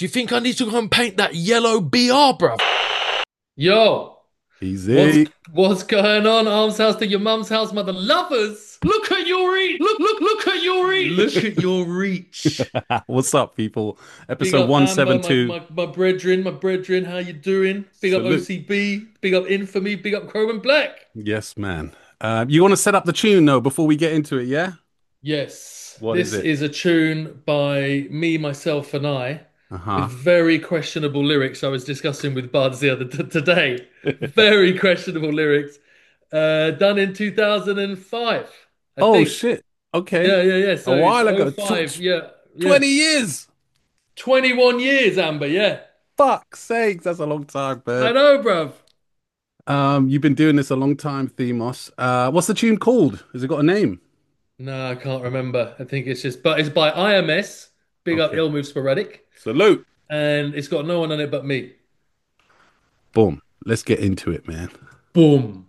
do you think I need to go and paint that yellow BR, bruv? Yo, what's Easy. what's going on? Arms house to your mum's house, mother lovers. Look at your reach. Look at your reach. Look at your reach. What's up, people? Big Episode up Amber, my 172. my my brethren, How you doing? Big up Salute. OCB. Big up Infamy. Big up Chrome and Black. Yes, man. You want to set up the tune though before we get into it, yeah? Yes, What is this it? is a tune by me, myself, and I, with Uh-huh. very questionable lyrics. I was discussing with Buds the other today. Very questionable lyrics. Done in 2005, I Oh think. shit. Okay. Yeah. A So it's while oh ago. 05. Yeah. 20 years. 21 years, Amber. Yeah. Fuck's sakes, that's a long time, I man. know, bruv. You've been doing this a long time, Themos. What's the tune called? Has it got a name? No, I can't remember. I think it's just, but it's by IMS. Big up Okay. Ill Move Sporadic. Salute. And it's got no one on it but me. Boom. Let's get into it, man. Boom.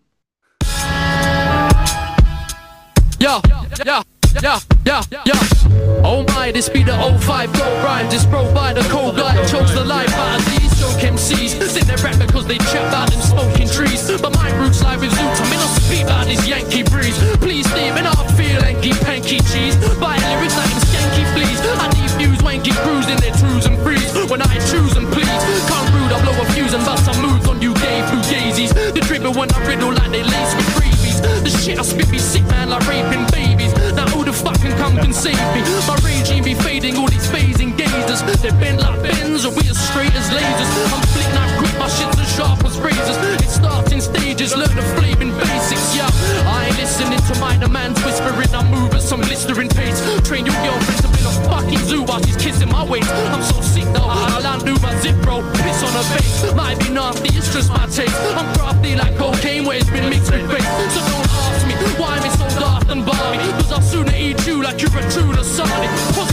Yeah, yeah, yeah. Oh my, this be the '05 gold rhyme. This bro by the cold guy chose the life out of these joke MCs. Think they rap because they trap out in smoking trees. But my roots lie with Zoot. I mean, I'll speak about this Yankee breeze. Please, Steve, and I'll feel lanky, panky cheese. By lyrics like them skanky fleas. I need views, wanky crews in their trues and freeze. When I choose and please, come rude, I blow a fuse and bust some moves on you gay fugazis. The dribble when I riddle like they lace with freebies. The shit I spit be sick, man, like raping babies. Now who the fuck can come and save me? My regime be fading, all these phasing gazers. They bend like bends, or we as straight as lasers. I'm flicking out quick, my shit's as sharp as razors. It starts in stages, learn the flavin' basics, yeah. I ain't listening to minor man's whispering. I move at some blistering pace. Train your girlfriend to build a fucking zoo while she's kissing my waist. I'm so sick though, I'll undo my zip, bro. Piss on her face, might be nasty, it's just my taste. I'm crafty like cocaine where it's been mixed with bait. So don't ask me why I'm so daft and balmy. Cause I'll sooner eat you like you're a true Lasani.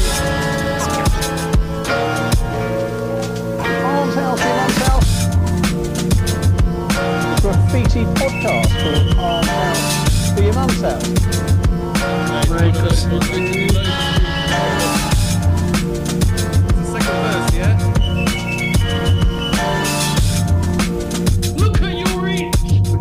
Arms House in Arms House. Graffiti podcast called Arms House for your mum's house. The second verse, yeah? Look at your reach.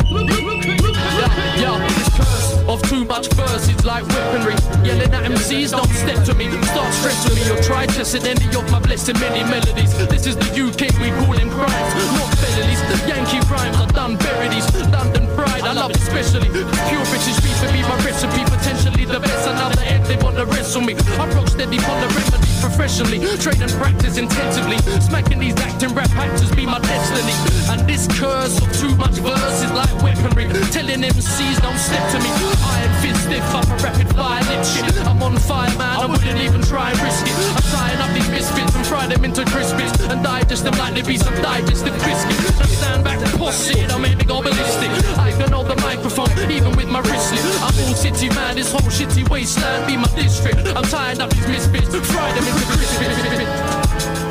Yeah, this curse of too much verse is like weaponry. Yelling at MCs, don't step to me. Start stressing me or try testing any of my blessed many melodies. This is the UK, we call them crimes, not felonies. Yankee rhymes, I done bury these. London pride, I love it especially. Pure British beef would be my recipe, potentially the best. Another end, they wanna wrestle me. I rock steady on the remedy professionally. Train and practice intensively. Smacking these acting rap actors be my destiny. And this curse of too much verse is like weaponry. Telling MCs don't step to me. Iron fist stiff up a rapid fire lip shit. I'm on fire, man, I wouldn't even try and risk it. I'm tying up these misfits and fry them into crispies. And digest them like they be some digestive biscuit. And stand back and posse it, I make me go ballistic. I can hold the microphone, even with my wristlet. I'm all city, man, this whole shitty wasteland be my district. I'm tying up these misfits, fry them into crispies.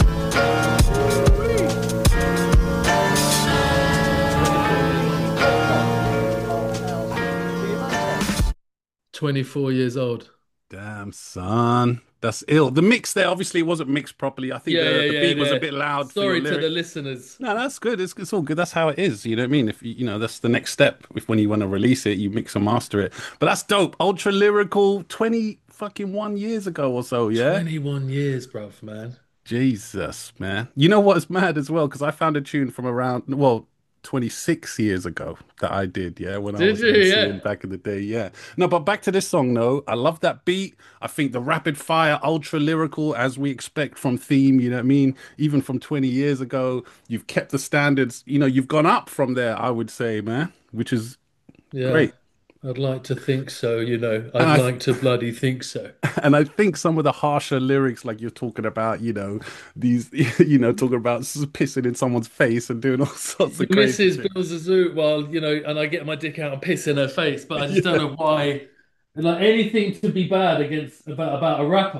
24 years old. Damn, son. That's ill. The mix there obviously wasn't mixed properly. I think the beat was a Yeah. bit loud for your Sorry to the lyric. listeners. No, that's good. It's all good. That's how it is. You know what I mean? If you know, that's the next step. If when you want to release it, you mix and master it. But that's dope. Ultra lyrical, 20 fucking 1 years ago or so, yeah? 21 years, bruv, man. Jesus, man. You know what is mad as well? Because I found a tune from around, well, 26 years ago that I did, yeah, when I Did was you? MCing Yeah. back in the day, yeah. No, but back to this song, though. I love that beat. I think the rapid fire, ultra lyrical, as we expect from Theme, you know what I mean? Even from 20 years ago, you've kept the standards, you know, you've gone up from there, I would say, man, which is Yeah. great. I'd like to think so, you know. And I'd I like to bloody think so. And I think some of the harsher lyrics, like you're talking about, you know, these, you know, talking about pissing in someone's face and doing all sorts of Your crazy missus shit. builds a zoo while, you know, and I get my dick out and piss in her face, but I just don't Yeah. know why. Like anything to be bad against about a rapper.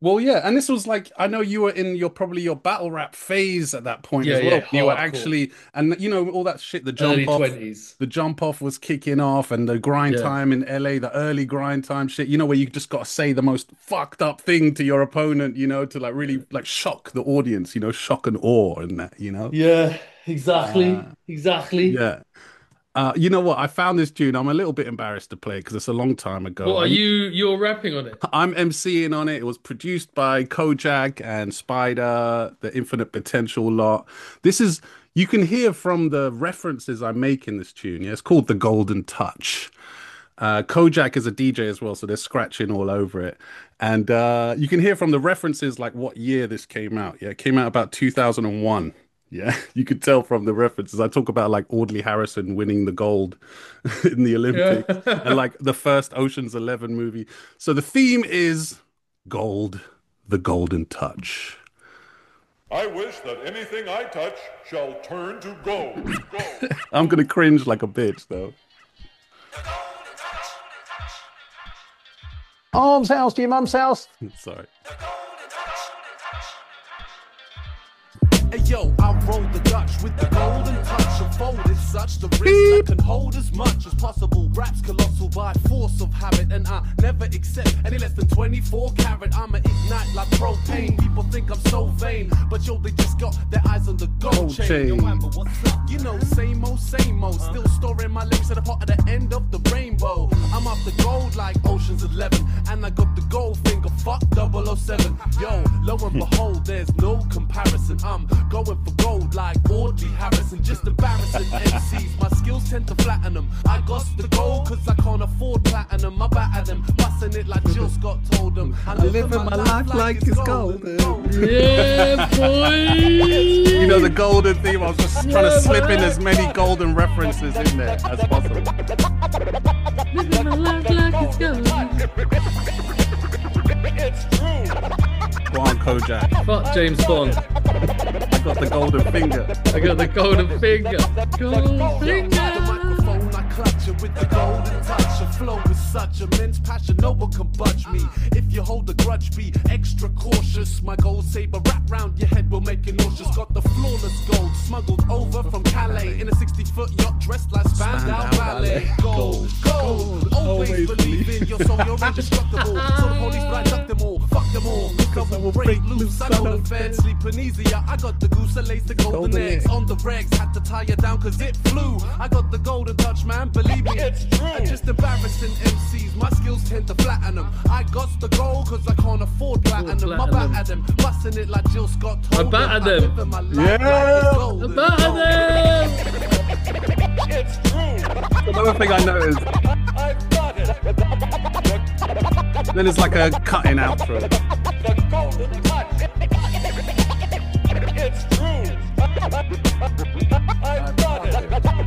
Well, yeah, and this was like I know you were in your probably your battle rap phase at that point Yeah, as well. yeah, You were hardcore. actually, and you know all that shit, Early 20s. the jump off was kicking off, and the grind Yeah. time in LA, the early grind time shit. You know where you just got to say the most fucked up thing to your opponent, you know, to like really like shock the audience, you know, shock and awe and that, you know. Yeah, Uh, exactly. Exactly. yeah. You know what? I found this tune. I'm a little bit embarrassed to play because it's a long time ago. What are you're rapping on it? I'm MCing on it. It was produced by Kojak and Spider, the Infinite Potential lot. This is, you can hear from the references I make in this tune. Yeah, it's called The Golden Touch. Kojak is a DJ as well, so they're scratching all over it. And you can hear from the references like what year this came out. Yeah, it came out about 2001. Yeah, you could tell from the references. I talk about like Audley Harrison winning the gold in the Olympics and Yeah. like the first Ocean's 11 movie. So the theme is gold, the golden touch. I wish that anything I touch shall turn to gold. Gold. I'm gonna cringe like a bitch though. Arms house to your mum's house. Sorry. Hey yo, I rolled the Dutch with the golden touch and folded such the wrist that can hold as much as possible. Rap's colossal by force of habit, and I never accept any less than 24 carat. I'ma ignite like propane. People think I'm so vain, but yo, they just got their eyes on the gold chain. Yo, Amber, what's up? You know, same old, still storing my lyrics at the part at the end of the rainbow. I'm off the gold like Ocean's 11, and I got the gold finger, fuck 007. Yo, lo and behold, there's no comparison. I'm going for gold like Audley Harrison, just embarrassing MCs. My skills tend to flatten them. I got the gold cause I can't afford platinum. I batter them, busting it like Jill Scott told them. I live in my life like it's golden. Yeah, boy. You know the golden theme. I was just trying to slip in as many golden references in there as possible. Living my life like it's going. It's true. Go on, Kojak. Fuck James Bond. I got the golden finger. I got the golden finger. Golden The finger. microphone, I clutch it with the golden touch. A flow with such immense passion, no one can budge me. If you hold a grudge, be extra cautious. My gold saber wrap round your head will make you nauseous. Got the flawless gold smuggled over from Calais in a 60-foot yacht dressed like Spandau Ballet. Gold, gold, always believe in your soul. You're indestructible. So the police, but I duck them all, fuck them all. Because I will break loose. I know the feds sleeping easier. I got the goose that lays the golden eggs on the regs. Had to tie you down cause it flew. I got the golden touch, man, believe me. It's true. Just embarrassing MCs, my skills tend to flatten them. I got the gold cause I can't afford platinum. I batter them, busting it like Jill Scott told them. batter them. live in my life like it's golden. Batter them. It's true. Another thing I noticed, I've got it. then it's like a cutting outro. The golden touch. It's true. I've got it.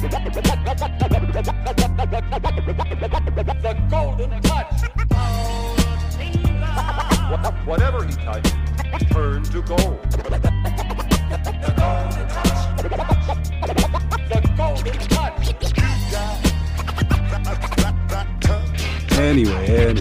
The golden touch. Whatever he touched turned to gold. The golden touch. The golden touch. Anyway.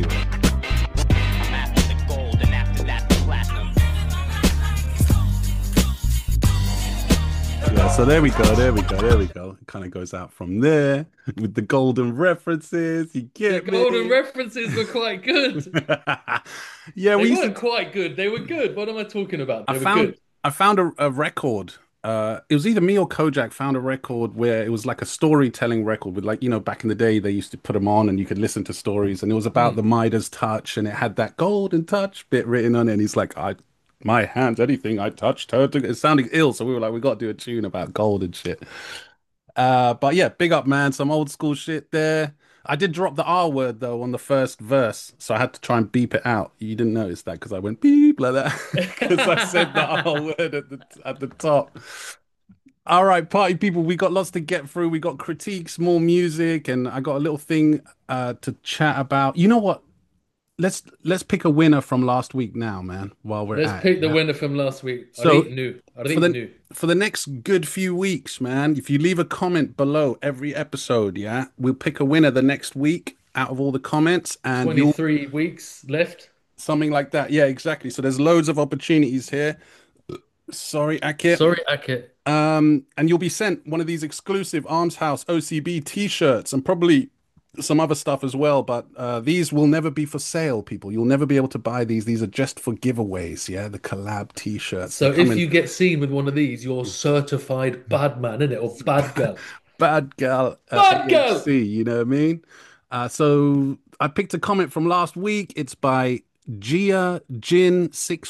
Yeah, so there we go. It kind of goes out from there with the golden references. You The get golden me? references were quite good. Yeah, They we used weren't to. quite good. They were good. What am I talking about? They I were found good. I found a record. It was either me or Kojak found a record where it was like a storytelling record with like, you know, back in the day they used to put them on and you could listen to stories and it was about the Midas touch and it had that golden touch bit written on it. And he's like, my hands, anything I touched her to, it sounded ill. So we were like, we got to do a tune about gold and shit. But yeah, big up, man. Some old school shit there. I did drop the R word though on the first verse, so I had to try and beep it out. You didn't notice that because I went beep like that because I said the R word at the top. All right, party people, we got lots to get through. We got critiques, more music, and I got a little thing to chat about. You know what? Let's pick a winner from last week now, man. While we're Let's at pick it. the Yeah. winner from last week. So, I for think the new. for the next good few weeks, man, if you leave a comment below every episode, yeah, we'll pick a winner the next week out of all the comments, and you'll 23 weeks left. something like that. Yeah, exactly. So there's loads of opportunities here. Sorry, Akit. Sorry, Akit. And you'll be sent one of these exclusive Arms House OCB t-shirts and probably some other stuff as well. But these will never be for sale, people. You'll never be able to buy these. These are just for giveaways. Yeah, the collab t-shirts. They So come if in you get seen with one of these, you're certified bad man, innit? Or bad girl. bad gal Bad girl! AHC, you know what I mean? So I picked a comment from last week. It's by Gia Jin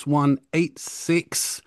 6186.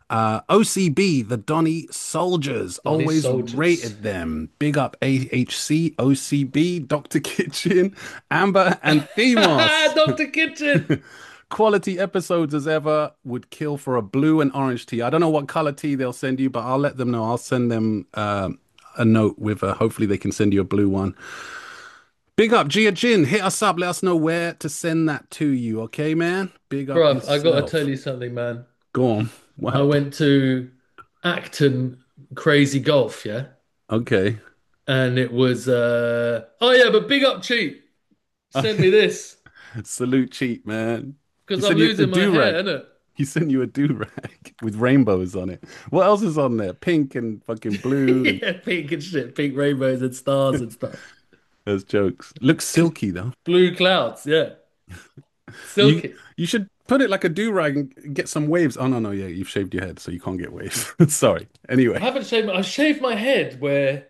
OCB, the Donny Soldiers, Donny always Soldiers. rated them. Big up AHC, OCB, Dr. Kitchen, Amber, and Themos. Dr. Kitchen! Quality episodes as ever. Would kill for a blue and orange tea. I don't know what color tea they'll send you, but I'll let them know. I'll send them a note with hopefully they can send you a blue one. Big up Gia Jin. Hit us up. Let us know where to send that to you. Okay, man? Big up Bruv, I gotta yourself. tell you something, man. Go on. What I happened? went to Acton Crazy Golf, yeah? Okay. And it was oh yeah, but big up cheap. Send me this. Salute cheap, man. He Because I'm sent you a losing my do-rag. hair, innit? He sent you a do-rag with rainbows on it. What else is on there? Pink and fucking blue. And Yeah, pink and shit, pink rainbows and stars and stuff. those jokes. Looks silky though. Blue clouds, yeah. You Silky. you should put it like a do-rag and get some waves. Oh no, yeah, you've shaved your head, so you can't get waves. Sorry. I Anyway. haven't shaved I shaved my head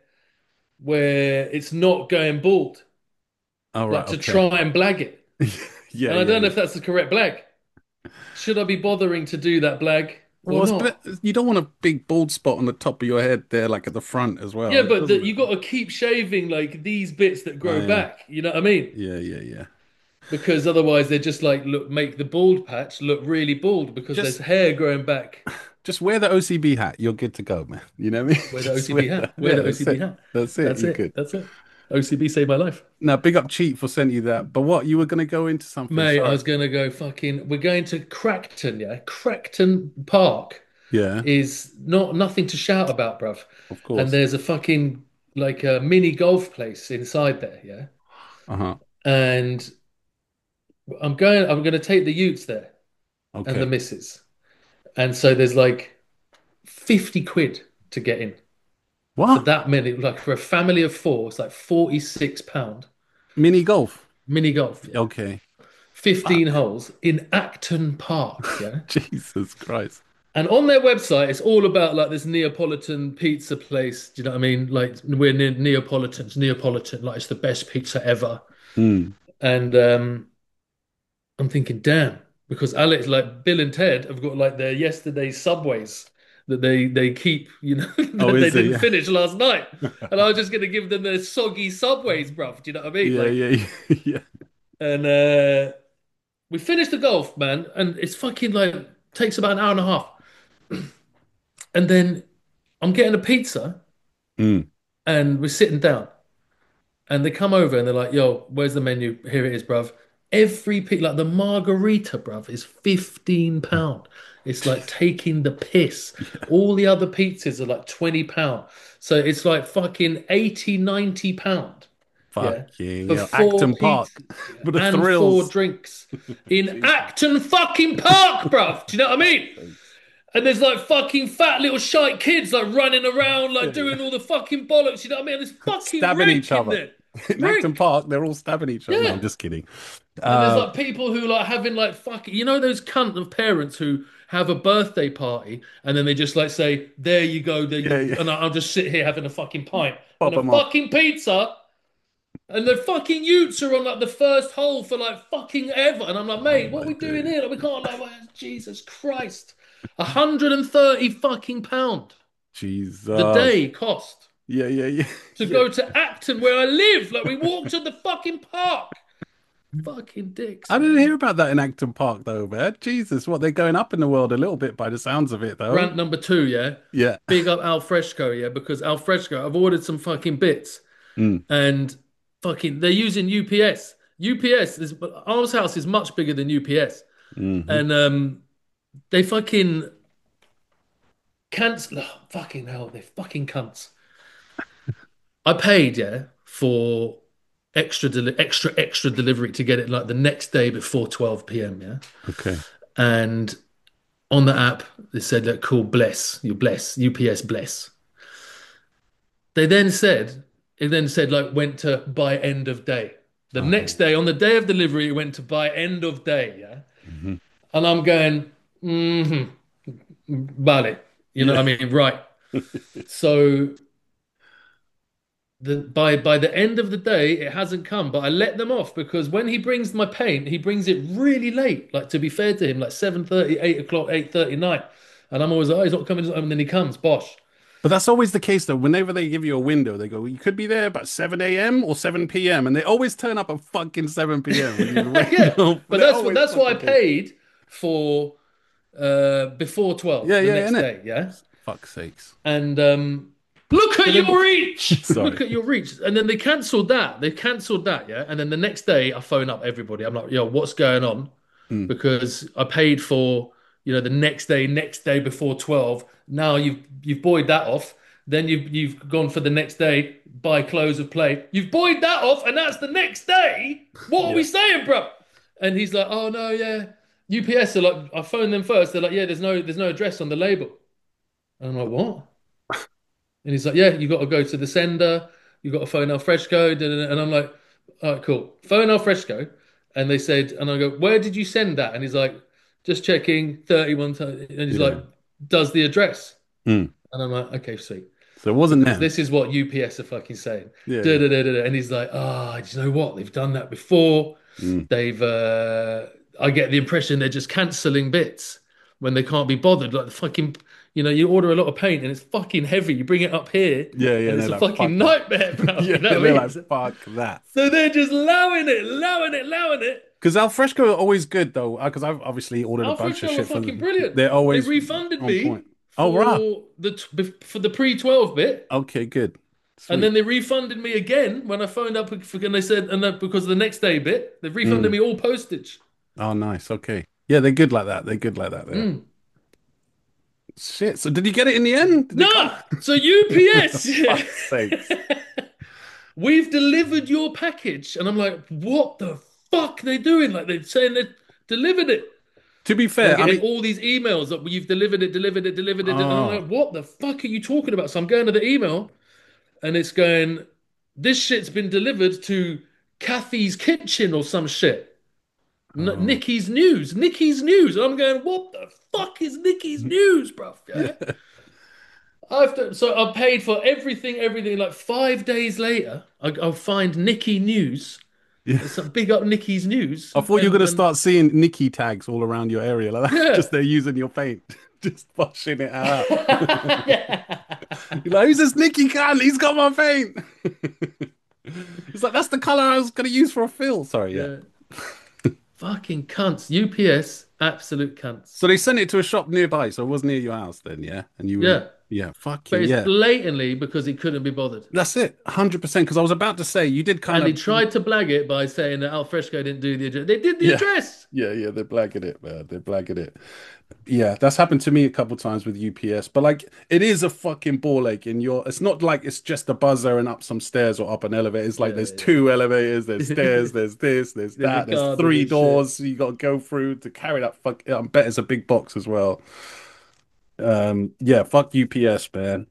where it's not going bald. All Like right, to okay. try and blag it. Yeah, And I yeah, don't know yeah. if that's the correct blag. Should I be bothering to do that blag Well, or not? you don't want a big bald spot on the top of your head there, like at the front as well. Yeah, It but doesn't you look. got to keep shaving like these bits that Oh, grow yeah, back. You know what I mean? yeah, yeah, yeah. Because otherwise they just like look make the bald patch look really bald because there's Just hair growing back. Just wear the OCB hat. You're good to go, man. You know what I mean? Wear the Just wear OCB hat. that. Wear Yeah, the that's OCB it. hat. That's it. That's You're it. good. That's it. OCB saved my life. Now, big up Cheat for sending you that. But what? You were going to go into something. Mate, I Sorry. was gonna go fucking. We're going to Crackton, yeah. Crackton Park Yeah, is nothing to shout about, bruv. of And course. there's a fucking like a mini golf place inside there, yeah. Uh-huh. And I'm gonna take the Utes there and the Okay. missus. And so there's like 50 quid to get in for What? that many, like for a family of four, it's like £46 Mini golf. mini golf, yeah. Okay. 15 Fuck. holes in Acton Park, yeah. Jesus Christ. And on their website, it's all about like this Neapolitan pizza place. Do you know what I mean? Like we're Neapolitans, Neapolitan, like it's the best pizza ever. Hmm. And I'm thinking, damn, because Alex, like Bill and Ted, have got like their yesterday's Subways that they keep, you know, Oh, that they is it? didn't Yeah. finish last night, and I was just gonna give them their soggy Subways, bruv. Do you know what I mean? Yeah, Like, yeah, yeah. Yeah. and we finished the golf, man, and it's fucking like takes about an hour and a half, and then I'm getting a pizza, Mm. and we're sitting down. And they come over and they're like, yo, where's the menu? Here it is, bruv. Every like the margarita, bruv, is £15. It's like taking the piss. All the other pizzas are like £20. So it's like fucking 80, £90. Yeah. Fucking For hell. four Acton Park. pizzas For the and four thrills. drinks in Acton fucking Park, bruv. Do you know what I mean? And there's like fucking fat little shite kids like running around, like doing all the fucking bollocks. You know what I mean? There's fucking Stabbing rink each in other. there. In Acton Rink. Park, they're all stabbing each other. No, Yeah. I'm just kidding. And there's Uh, like people who like having like fucking, you know, those cunt of parents who have a birthday party and then they just like say, there you go, there you Yeah, yeah. and I'll just sit here having a fucking pint Pop and a 'em up. fucking pizza. And the fucking Utes are on like the first hole for like fucking ever. And I'm like, mate, what are my we doing days. here? Like, we can't Jesus Christ. 130 fucking pound Jesus. the day cost Yeah, yeah, yeah. to Yeah. go to Acton where I live. Like we walked to the fucking park. Fucking dicks. I man. didn't hear about that in Acton Park though, man. Jesus, what they're going up in the world a little bit by the sounds of it though. Rant number 2, yeah. Yeah. Big up Al Fresco, yeah, because Al Fresco, I've ordered some fucking bits Mm. and fucking they're using UPS. Arms House is much bigger than UPS. Mhm. And they fucking cancel. Oh, fucking hell, they fucking cunts. I paid, yeah, for extra delivery to get it like the next day before 12 p.m. Yeah. Okay. And on the app, they said that cool, bless, you bless, UPS bless. They then said, it then said like went to by end of day. The next Oh. day, on the day of delivery, it went to by end of day. Yeah. Hmm. And I'm going, vale. You know Yeah. what I mean? Right. So by the end of the day, it hasn't come, but I let them off because when he brings my paint, he brings it really late. Like to be fair to him, like 7:30, 8 o'clock, 8:30 night. And I'm always like, oh, he's not coming. And then he comes, bosh. But that's always the case, though. Whenever they give you a window, they go, you could be there about 7 a.m. or 7 p.m. And they always turn up at fucking 7 p.m. when you Yeah. window. But They're that's what always that's what I fucking case. paid for before 12 Yeah, the yeah, next innit? day, yeah? Fuck's sakes. And look so at then your reach. Sorry. look at your reach. And then they cancelled that. They cancelled that, yeah. And then the next day I phone up everybody. I'm like, yo, what's going on? Mm. Because I paid for, the next day before 12. Now you've buoyed that off. Then you've gone for the next day by close of play. You've buoyed that off, and that's the next day. What are Yeah. we saying, bro? And he's like, oh no, yeah. UPS are like, I phoned them first. They're like, yeah, there's no address on the label. And I'm like, what? And he's like, yeah, you got to go to the sender. You got to phone Al Fresco. Da, da, da. And I'm like, all right, cool. Phone Al Fresco. And they said, and I go, where did you send that? And he's like, just checking 31 times. And he's Yeah. like, does the address? Mm. And I'm like, okay, sweet. So it wasn't Because them. this is what UPS are fucking saying. Yeah. Da, da, da, da, da. And he's like, do you know what? They've done that before. Mm. I get the impression they're just cancelling bits when they can't be bothered. Like the fucking, you order a lot of paint and it's fucking heavy. You bring it up here, Yeah, yeah. and it's they're a like, fucking "Fuck nightmare, bro. that." Yeah, You know they're what I like, mean? fuck that. So they're just allowing it. Because Alfresco are always good, though. Because I've obviously ordered a bunch of Alfresco were shit from fucking them. brilliant. They're always They refunded on me point. Oh, right. for the pre-12 bit. Okay, good. And Sweet. then they refunded me again when I phoned up and they said, and that because of the next day bit, they've refunded me all postage. Oh, nice. Okay. Yeah, they're good like that. They're good like that. There. Mm. Shit. So did you get it in the end? Did it come? Nah, so UPS, Fuck's sakes. we've delivered your package. And I'm like, what the fuck are they doing? Like they're saying they delivered it. To be I'm fair, I getting mean, all these emails that you've delivered it. And I'm oh, like, what the fuck are you talking about? So I'm going to the email and it's going, this shit's been delivered to Kathy's Kitchen or some shit. oh. Nikki's News. Nikki's News. And I'm going, what the fuck is Nikki's News, bruv? Yeah? So I paid for everything. Like 5 days later, I'll find Nikki News. Yeah. It's a big up Nikki's News. I thought you were gonna And- start seeing Nikki tags all around your area like that. Yeah. Just they're using your paint, just washing it out. You're like, who's this Nikki can? He's got my paint. It's like that's the color I was gonna use for a fill. Sorry, yeah. Fucking cunts. UPS, absolute cunts. So they sent it to a shop nearby, so it was near your house then, yeah. And you were, Yeah. fucking But it's yeah. blatantly because he couldn't be bothered. That's it, 100%. Because I was about to say you did kind And he of tried to blag it by saying that Alfresco didn't do the address. They did the Yeah. address. Yeah, yeah, they're blagging it, man. They're blagging it. Yeah, that's happened to me a couple times with UPS, but like it is a fucking ball ache in your. It's not like it's just a buzzer and up some stairs or up an elevator. It's like there's two elevators, there's stairs, there's this, there's that, a there's garden three and doors you got to go through to carry that fuck. I bet it's a big box as well. Yeah, fuck UPS, man.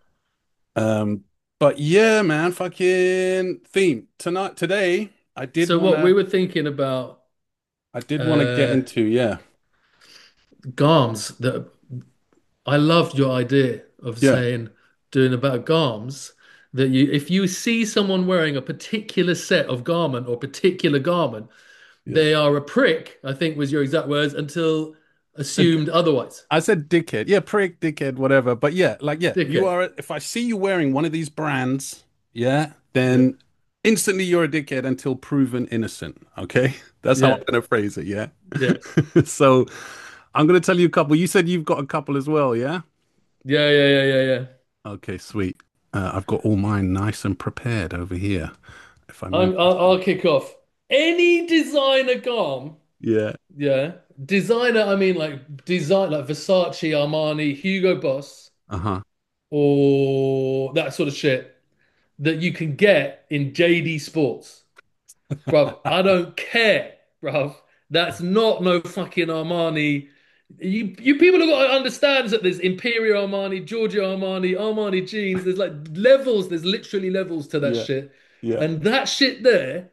But yeah, man, fucking theme today. I did So what we wanna, were thinking about I did want to get into, yeah. GARMs, that I loved your idea of Yeah. saying doing about GARMs, that if you see someone wearing a particular set of garment or particular garment, they are a prick, I think was your exact words, until assumed otherwise. I said dickhead. Yeah, prick, dickhead, whatever. But yeah, like, yeah, you Dickhead. are. If I see you wearing one of these brands, yeah, then instantly you're a dickhead until proven innocent. Okay. That's how Yeah. I'm going to phrase it. Yeah. Yeah. So I'm going to tell you a couple. You said you've got a couple as well. Yeah. Yeah. Okay, sweet. I've got all mine nice and prepared over here. If I I'll kick off. Any designer GARM, yeah. yeah. Designer, I mean like design like Versace, Armani, Hugo Boss, Uh-huh. or that sort of shit that you can get in JD Sports. bruv. I don't care, bruv. That's not no fucking Armani. You people have got to understand that there's Imperial Armani, Giorgio Armani, Armani jeans. There's like levels. There's literally levels to that Yeah, shit, yeah. and that shit there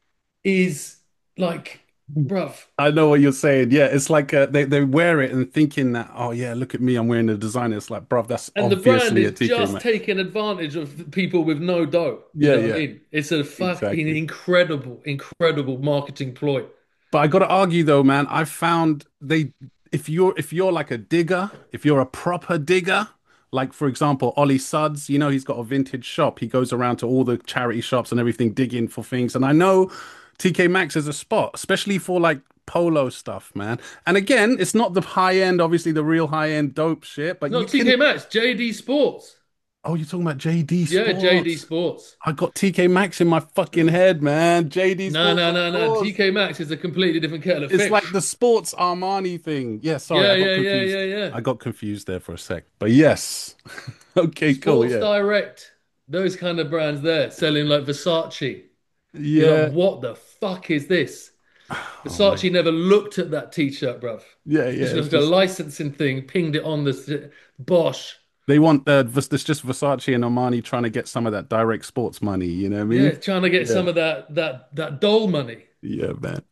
is like, bruv. I know what you're saying. Yeah, it's like they wear it and thinking that, oh yeah, look at me, I'm wearing a designer. It's like, bruv, that's And the brand obviously a is TK just Maxx. taking advantage of people with no dough. You Yeah, know what I yeah, mean? It's a fucking exactly. incredible, incredible marketing ploy. But I got to argue though, man. I found they if you're like a digger, if you're a proper digger, like for example, Ollie Suds, he's got a vintage shop. He goes around to all the charity shops and everything, digging for things. And I know TK Maxx is a spot, especially for like polo stuff, man. And again, it's not the high end, obviously the real high end dope shit, but you Not can. TK Maxx, JD Sports. Oh, you're talking about JD Yeah, JD Sports. Sports. I got TK Maxx in my fucking head, man. JD No, Sports, no, of no, no. course. TK Maxx is a completely different kettle of It's like fish. the sports Armani thing. Yeah, sorry, Yeah, I got yeah, yeah, confused. yeah, yeah. I got confused there for a sec. But yes. Okay, cool. Sports Yeah. Direct, those kind of brands there selling like Versace. You're like, Yeah. what the fuck is this? Oh man. Versace never looked at that t-shirt, bruv. Yeah, yeah. It's It's just a just licensing thing, pinged it on the Bosch. they want there's just Versace and Armani trying to get some of that direct sports money, you know what I Yeah, mean? trying to get Yeah. some of that dole money. Yeah, man.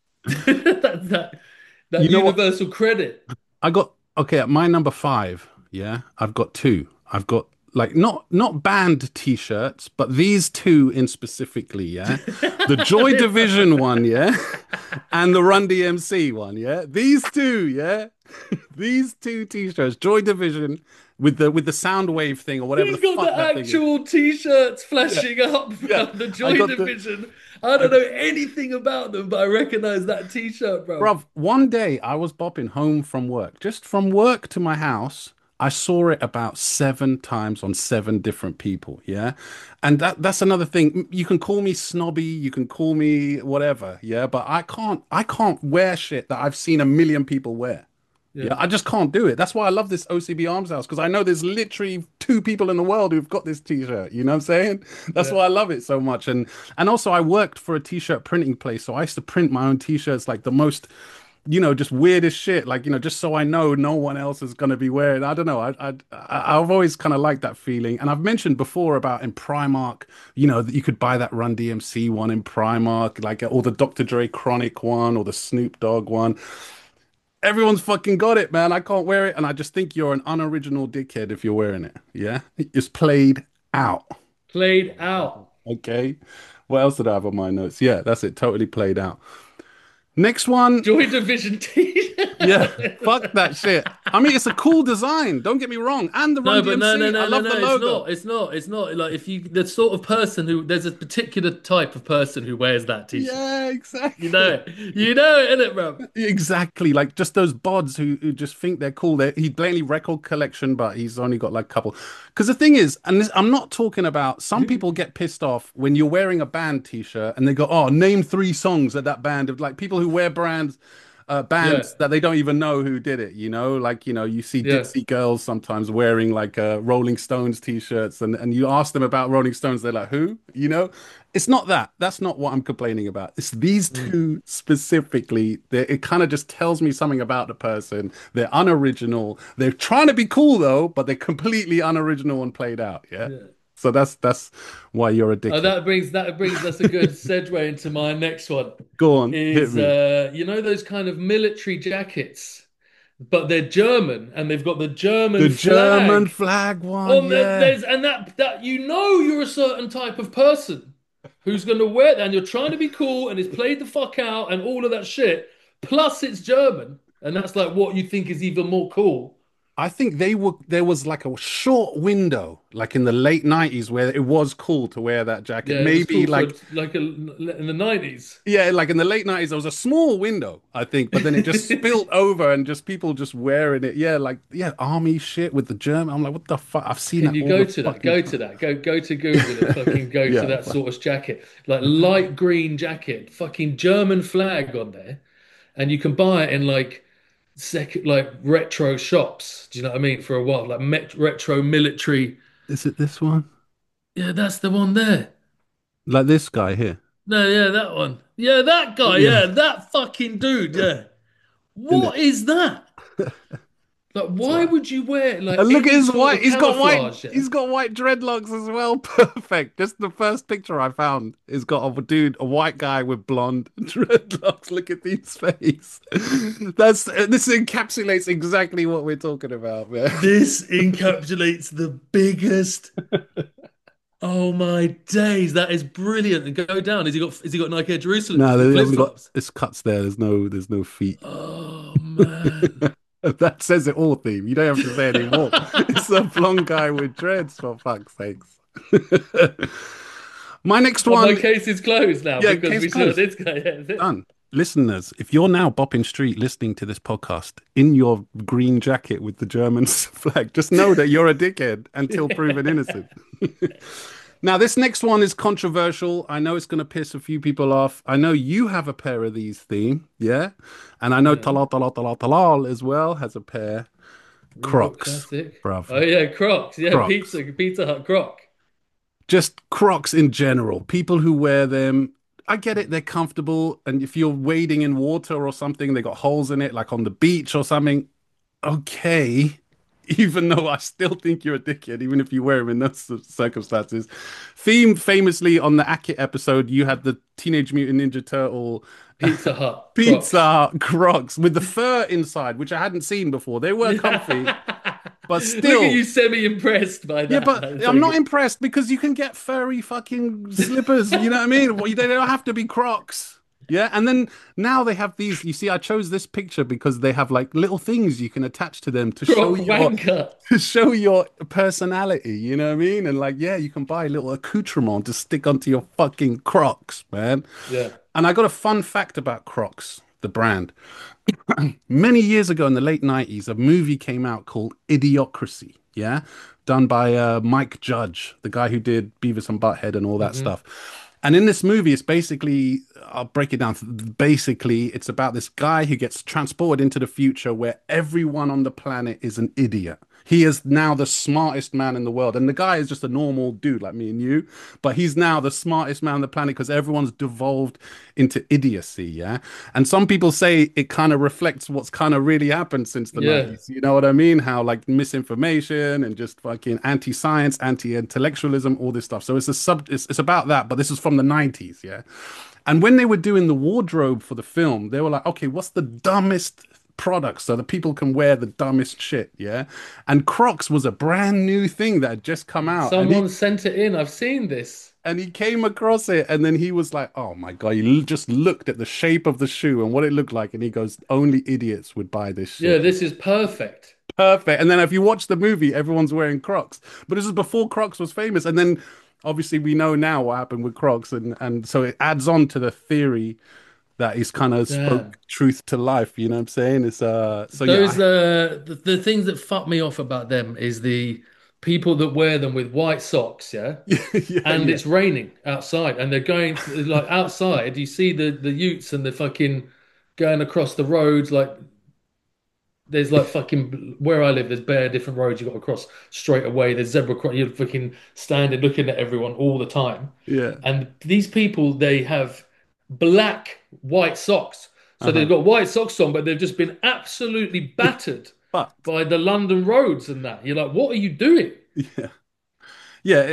that You that know what? universal credit. I got okay, at my number five, yeah, I've got two. I've got like not band t-shirts, but these two in specifically, yeah. The Joy Division one, yeah, and the Run DMC one, yeah. These two, yeah. These two t-shirts, Joy Division with the sound wave thing or whatever the He's got fuck the that thing is. actual t-shirts Yeah, flashing up yeah. from the I Joy got the Division. I I, don't know anything about them, but I recognize that t-shirt, bro. bruv, one day I was bopping home from work, just from work to my house. I saw it about seven times on seven different people. Yeah. And that's another thing. You can call me snobby, you can call me whatever. Yeah. But I can't wear shit that I've seen a million people wear. Yeah, Yeah, I just can't do it. That's why I love this OCB Arms House because I know there's literally two people in the world who've got this t-shirt. You know what I'm saying? That's yeah, why I love it so much. And also I worked for a t-shirt printing place, so I used to print my own t-shirts like the most, just weirdest shit. Like, just so I know no one else is gonna be wearing. I don't know. I've always kind of liked that feeling. And I've mentioned before about in Primark, that you could buy that Run DMC one in Primark, like or the Dr. Dre Chronic one or the Snoop Dogg one. Everyone's fucking got it, man. I can't wear it, and I just think you're an unoriginal dickhead if you're wearing it. Yeah, it's played out. played out. Okay. What else did I have on my notes? Yeah, that's it. Totally played out. Next one. Joy Division t. Yeah, fuck that shit. I mean, it's a cool design. Don't get me wrong. And the Run No, but no, no, DMC. I no, no, love no. the It's logo. not. It's not. It's not. Like if you, the sort of person who, there's a particular type of person who wears that t-shirt. Yeah, You know exactly. it. You know it, innit, bro? Exactly, like just those bods who just think they're cool. He blatantly record collection, but he's only got like a couple. Because the thing is, and I'm not talking about. Some people get pissed off when you're wearing a band T-shirt and they go, "Oh, name three songs that band of." Like people who wear Yeah, bands that they don't even know who did it. Like you see yeah. Dixie girls sometimes wearing like Rolling Stones T-shirts, and you ask them about Rolling Stones, they're like, "Who?" It's not that. That's not what I'm complaining about. It's these Mm. two specifically. It kind of just tells me something about the person. They're unoriginal. They're trying to be cool though, but they're completely unoriginal and played out. Yeah. Yeah. So that's why you're a Oh, dickhead. that brings us a good segue into my next one. Go on, hit Is me. those kind of military jackets, but they're German and they've got the The German German flag flag one, on yeah. there's and that you're a certain type of person who's going to wear that and you're trying to be cool and it's played the fuck out and all of that shit. Plus it's German and that's like what you think is even more cool. I think there was like a short window, like in the late 90s, where it was cool to wear that jacket. Yeah, it was Maybe cool for like, like in the 90s. yeah, like in the late 90s, there was a small window, I think, but then it just spilled over and just people just wearing it. Yeah, like, yeah, army shit with the German. I'm like, what the fuck? I've seen Can that you all go the to that? fucking Go to time. that. Go to Google and fucking go to Yeah. that sort of jacket. Like light green jacket, fucking German flag on there. And you can buy it in like retro shops. Do you know what I mean? For a while, like retro military. Is it this one? Yeah, that's the one there. Like this guy here. No, yeah, that one. Yeah, that guy. Yeah. Yeah, that fucking dude. Yeah. Innit? What is that? Like, why Right. would you wear like And look at any his sort white. of camouflage? Yeah. He's got white dreadlocks as well. Perfect. Just the first picture I found is got a dude, a white guy with blonde dreadlocks. Look at his face. This encapsulates exactly what we're talking about, man. This encapsulates the biggest. Oh my days, that is brilliant. And go down. Has he got Nike Air Jerusalem No, they flip haven't got. flops? It's cuts there. There's no feet. Oh man. That says it all, theme. You don't have to say anymore. It's a blonde guy with dreads, for fuck's sakes. My next Well, one. my case is closed now Yeah, because case we saw closed. this guy. Yeah, that's it. Done. Listeners, if you're now bopping street listening to this podcast in your green jacket with the German flag, just know that you're a dickhead until proven innocent. Now, this next one is controversial. I know it's going to piss a few people off. I know you have a pair of these, theme, yeah? And I know Talal as well has a pair. Crocs, Classic. bruv. Oh yeah, Crocs. Yeah, Crocs. Pizza Hut Croc. Just Crocs in general. People who wear them, I get it, they're comfortable. And if you're wading in water or something, they got holes in it, like on the beach or something. Okay. Even though I still think you're a dickhead, even if you wear them in those circumstances. Theme famously on the Akit episode, you had the Teenage Mutant Ninja Turtle Pizza Hut. Pizza Hut Crocs with the fur inside, which I hadn't seen before. They were comfy, but still. Look at you semi-impressed by that. Yeah, but That's I'm so not good. impressed because you can get furry fucking slippers. You know what I mean? Well, they don't have to be Crocs. Yeah, and then now they have these. You see, I chose this picture because they have like little things you can attach to them to show Croc your wanker. to show your personality. You know what I mean? And like, yeah, you can buy a little accoutrement to stick onto your fucking Crocs, man. Yeah. And I got a fun fact about Crocs, the brand. Many years ago in the late 90s, a movie came out called Idiocracy, yeah? Done by Mike Judge, the guy who did Beavis and Butthead and all that stuff. And in this movie, it's basically, I'll break it down. Basically, it's about this guy who gets transported into the future where everyone on the planet is an idiot. He is now the smartest man in the world. And the guy is just a normal dude like me and you. But he's now the smartest man on the planet because everyone's devolved into idiocy. Yeah. And some people say it kind of reflects what's kind of really happened since the Yeah. 90s. You know what I mean? How like misinformation and just fucking anti-science, anti-intellectualism, all this stuff. So it's about that. But this is from the 90s. Yeah. And when they were doing the wardrobe for the film, they were like, okay, what's the dumbest products so that people can wear the dumbest shit, yeah? And Crocs was a brand new thing that had just come out. Someone sent it in. I've seen this. And he came across it, and then he was like, oh my God, he just looked at the shape of the shoe and what it looked like, and he goes, only idiots would buy this shit. Yeah, this is perfect. Perfect. And then if you watch the movie, everyone's wearing Crocs. But this is before Crocs was famous. And then obviously we know now what happened with Crocs, and so it adds on to the theory that he's kind of spoke truth to life, you know what I'm saying? It's so Those yeah. the things that fuck me off about them is the people that wear them with white socks, yeah, Yeah, and yeah. it's raining outside, and they're going like outside. You see the Utes and the fucking going across the roads like. There's like fucking where I live. There's bare different roads you got to cross straight away. There's zebra cross. You're fucking standing looking at everyone all the time. Yeah. And these people, they have black white socks. So they've got white socks on, but they've just been absolutely battered Fucked. by the London roads and that. You're like, what are you doing? Yeah. Yeah,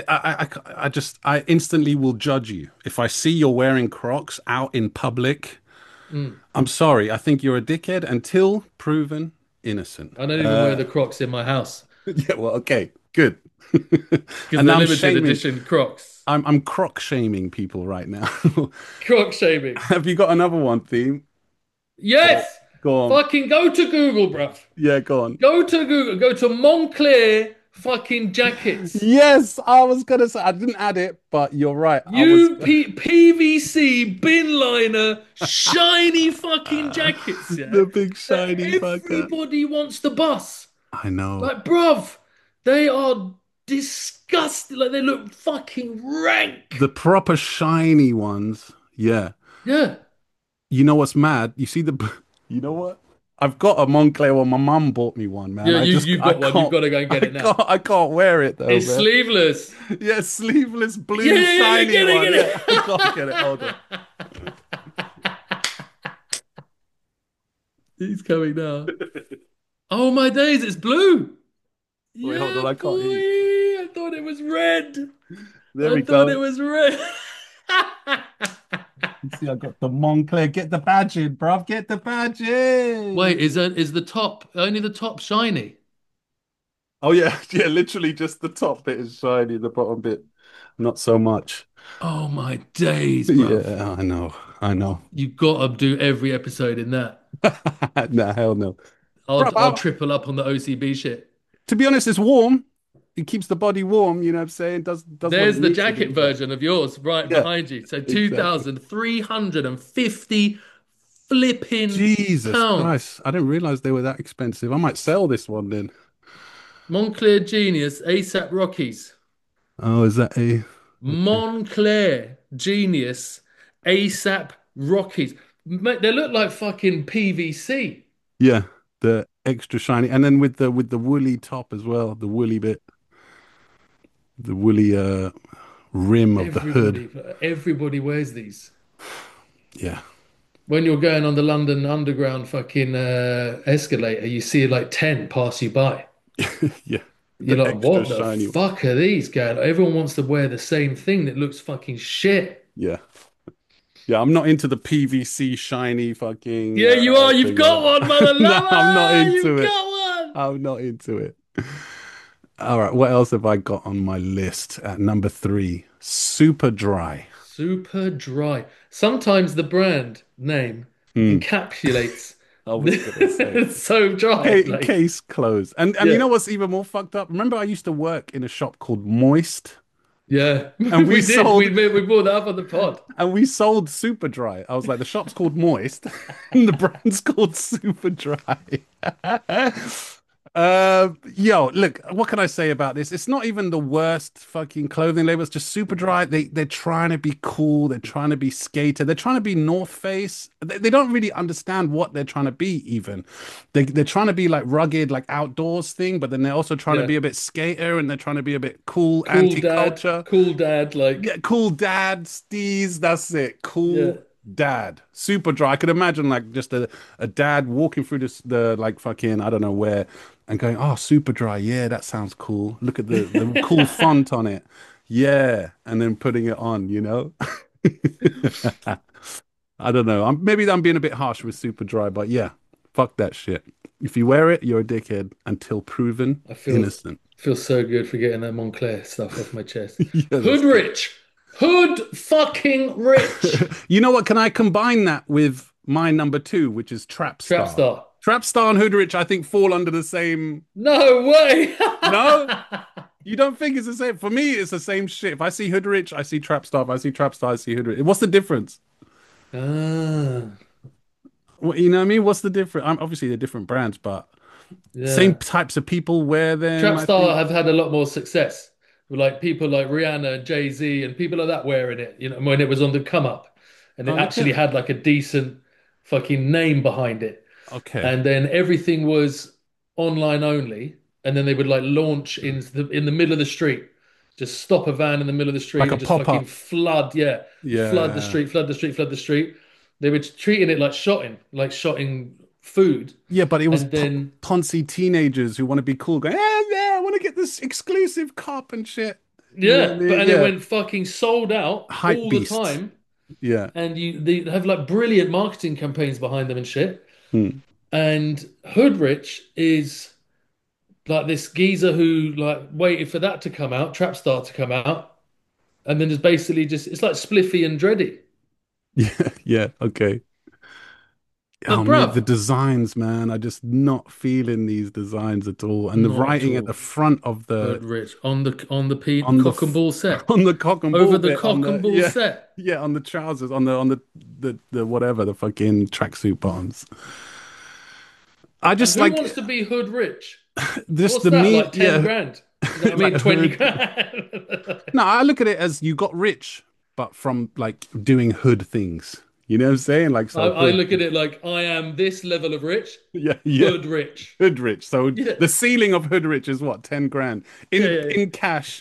I instantly will judge you. If I see you're wearing Crocs out in public, I'm sorry. I think you're a dickhead until proven innocent. I don't even wear the Crocs in my house Yeah, well, okay, good. because And they're I'm limited shaming, edition Crocs. I'm Croc shaming people right now. Croc shaming. Have you got another one, theme? Yes. Go on. Fucking go to Google, bruv. Yeah, go on. Go to Google. Go to Moncler fucking jackets. Yes, I was gonna say I didn't add it, but you're right. PVC bin liner shiny fucking jackets. Yeah? The big shiny that fucker. everybody wants the bus. I know. Like, bruv, they are disgusting. Like, they look fucking rank. The proper shiny ones. Yeah. Yeah. You know what's mad? You see the. You know what? I've got a Moncler one. My mum bought me one, man. Yeah, I you've got I one. You've got to go and get it now. I can't wear it though. It's man. sleeveless. Yeah, sleeveless blue Yeah, shiny get it, one. get it. Yeah, I can't get it. Hold on. He's coming now. Oh my days, it's blue. Wait, hold on, Yeah, I boy. can't hear you. I thought it was red. There I we thought it go. was red. You see, I got the Moncler. Get the badge in, bruv. Get the badge Wait, in. is the top only the top shiny? Oh yeah, yeah. Literally, just the top bit is shiny. The bottom bit, not so much. Oh my days, bruv. Yeah, I know. I know. You gotta do every episode in that. Nah, hell no. I'll Bruv, I'll triple up on the OCB shit. to be honest, it's warm. It keeps the body warm. You know what I'm saying? Does what it There's the needs to jacket do. But version of yours right yeah, behind you. So exactly. 2,350 flipping Jesus pounds. Christ. I didn't realize they were that expensive. I might sell this one then. Moncler Genius ASAP Rockies. Oh, is that a okay? Moncler Genius ASAP Rockies. Mate, they look like fucking PVC. Yeah, the extra shiny, and then with the woolly top as well, the woolly bit, the woolly rim of the hood. Everybody wears these. Yeah, When you're going on the London Underground fucking escalator, you see like 10 pass you by. yeah, You're the like, extra what the shiny one. fuck are these guys? Everyone wants to wear the same thing that looks fucking shit. Yeah, yeah. I'm not into the PVC shiny fucking Yeah, you are. You've thing like got one, that. mother No, I'm not lover. into You've it. got one. I'm not into it. All right, what else have I got on my list at number three? Super dry. Super dry. Sometimes the brand name Hmm. encapsulates I was gonna say. it's so dry. Like, Case closed. And you yeah, know what's even more fucked up? Remember I used to work in a shop called Moist, yeah. and We did. We brought that up on the pod. we sold Super Dry. I was like, the shop's called Moist, and the brand's called Super Dry. Yo, look, what can I say about this? It's not even the worst fucking clothing label. It's just Super Dry. They're trying to be cool. They're trying to be skater. They're trying to be North Face. They don't really understand what they're trying to be. Even they're trying to be like rugged, like outdoors thing, but then they're also trying to Yeah. be a bit skater, and they're trying to be a bit cool, anti-culture. Cool dad. Like, Yeah, cool dad, steez, that's it. yeah. Cool dad. Super dry. I could imagine like just a dad walking through the like fucking, I don't know where, and going, oh, super dry. Yeah, that sounds cool. Look at the cool font on it. Yeah. And then putting it on, you know? I don't know. Maybe I'm being a bit harsh with super dry, but yeah, fuck that shit. If you wear it, you're a dickhead until proven I innocent. feel so good for getting that Moncler stuff off my chest. Yeah, that's Hood good. rich. Hood fucking rich. You know what? Can I combine that with my number two, which is Trap Trap Star? star. Trap Star and Hoodrich, I think, fall under the same. No way. No, you don't think it's the same? For me, it's the same shit. If I see Hoodrich, I see Trap Star. If I see Trap Star, I see Hoodrich. What's the difference? Ah, You know what I mean? What's the difference? Obviously, they're different brands, but same yeah. types of people wear them, I Trapstar think. have had a lot more success with like people like Rihanna, Jay-Z, and people like that wearing it, when it was on the come up and it Oh, actually yeah. had like a decent fucking name behind it. Okay. And then everything was online only. And then they would like launch in the middle of the street, just stop a van in the middle of the Like street a and just fucking pop-up. flood, yeah, flood the Yeah. street, flood the street, flood the street. They were treating it like shotting food. Yeah, but it was And then poncy teenagers who want to be cool, going, yeah, yeah, I want to get this exclusive cup and shit. You know what I yeah, but mean? and it Yeah. went fucking sold out Hype all the beasts. time. Yeah. And they have like brilliant marketing campaigns behind them and shit. Hmm. And Hoodrich is like this geezer who like waited for that to come out, Trapstar to come out, and then just basically just it's like Spliffy and Dreddy. Yeah, yeah, okay. Oh But man, the bruv, designs, man, I just not feeling these designs at all. And the not at writing at the all. front of the Hoodrich on the on the cock and ball set. on the cock and Over ball the bit on cock the and ball yeah, set. yeah, on the trousers, on the whatever, the fucking tracksuit bottoms. I And just who like wants to be hood rich? just What's the that? meat, Like 10 yeah. grand? You know what I Like mean? 20 hood. grand. No, I look at it as you got rich, but from like doing hood things. You know what I'm saying? Like so I hood. look at it like I am this level of rich, Yeah, yeah. hood rich. Hood rich. So Yeah. the ceiling of Hood rich is what, 10 grand Yeah, in yeah, yeah. in cash,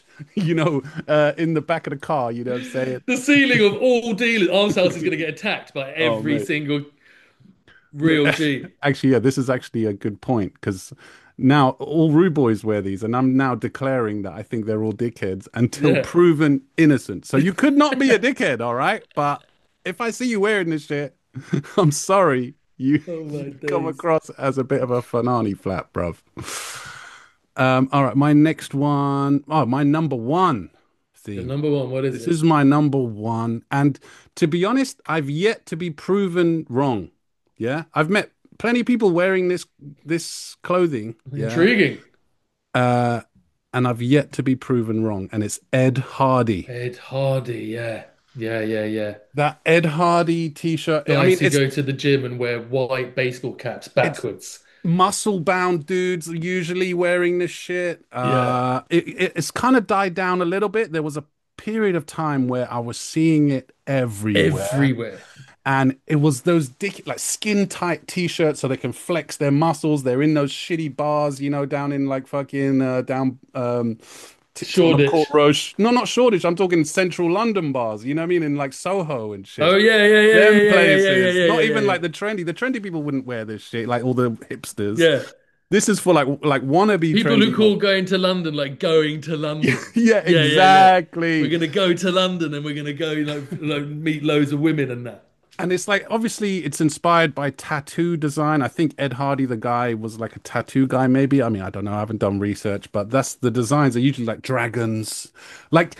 in the back of the car, you know what I'm saying? The ceiling of all dealers. Arms House is going to get attacked by Oh every mate. single Real G. Actually, yeah, this is actually a good point because now all rude boys wear these, and I'm now declaring that I think they're all dickheads until Yeah. proven innocent. So you could not be a dickhead, all right? But if I see you wearing this shit, I'm sorry, Oh my you come days. across as a bit of a fanani flat, bruv. All right, my next one. Oh, my number one Your theme. number one, what is This it? is my number one. And to be honest, I've yet to be proven wrong. Yeah. I've met plenty of people wearing this clothing. Yeah. Intriguing. Uh, and I've yet to be proven wrong. And it's Ed Hardy. Ed Hardy, yeah. Yeah, yeah, yeah. That Ed Hardy t-shirt. I Guys mean, who go to the gym and wear white baseball caps it's backwards. muscle bound dudes are usually wearing this shit. Yeah. It's kind of died down a little bit. There was a period of time where I was seeing it everywhere. Everywhere. And it was those like skin tight t-shirts so they can flex their muscles. They're in those shitty bars, down in like fucking down Tottenham Court Shoreditch. Road. No, not Shoreditch. I'm talking central London bars, you know what I mean? In like Soho and Oh shit. yeah, yeah, yeah, yeah, Them yeah, yeah, yeah, places. yeah, Not yeah, even yeah. like the trendy people wouldn't wear this shit, like all the hipsters. Yeah. This is for like wannabe People who trendy call ones. going to London like going to London. Yeah, Yeah, yeah, yeah. We're exactly. gonna go to London and we're gonna go, meet loads of women and that. And it's like obviously it's inspired by tattoo design. I think Ed Hardy, the guy, was like a tattoo guy, maybe. I mean, I don't know. I haven't done research, but that's the designs are usually like dragons, like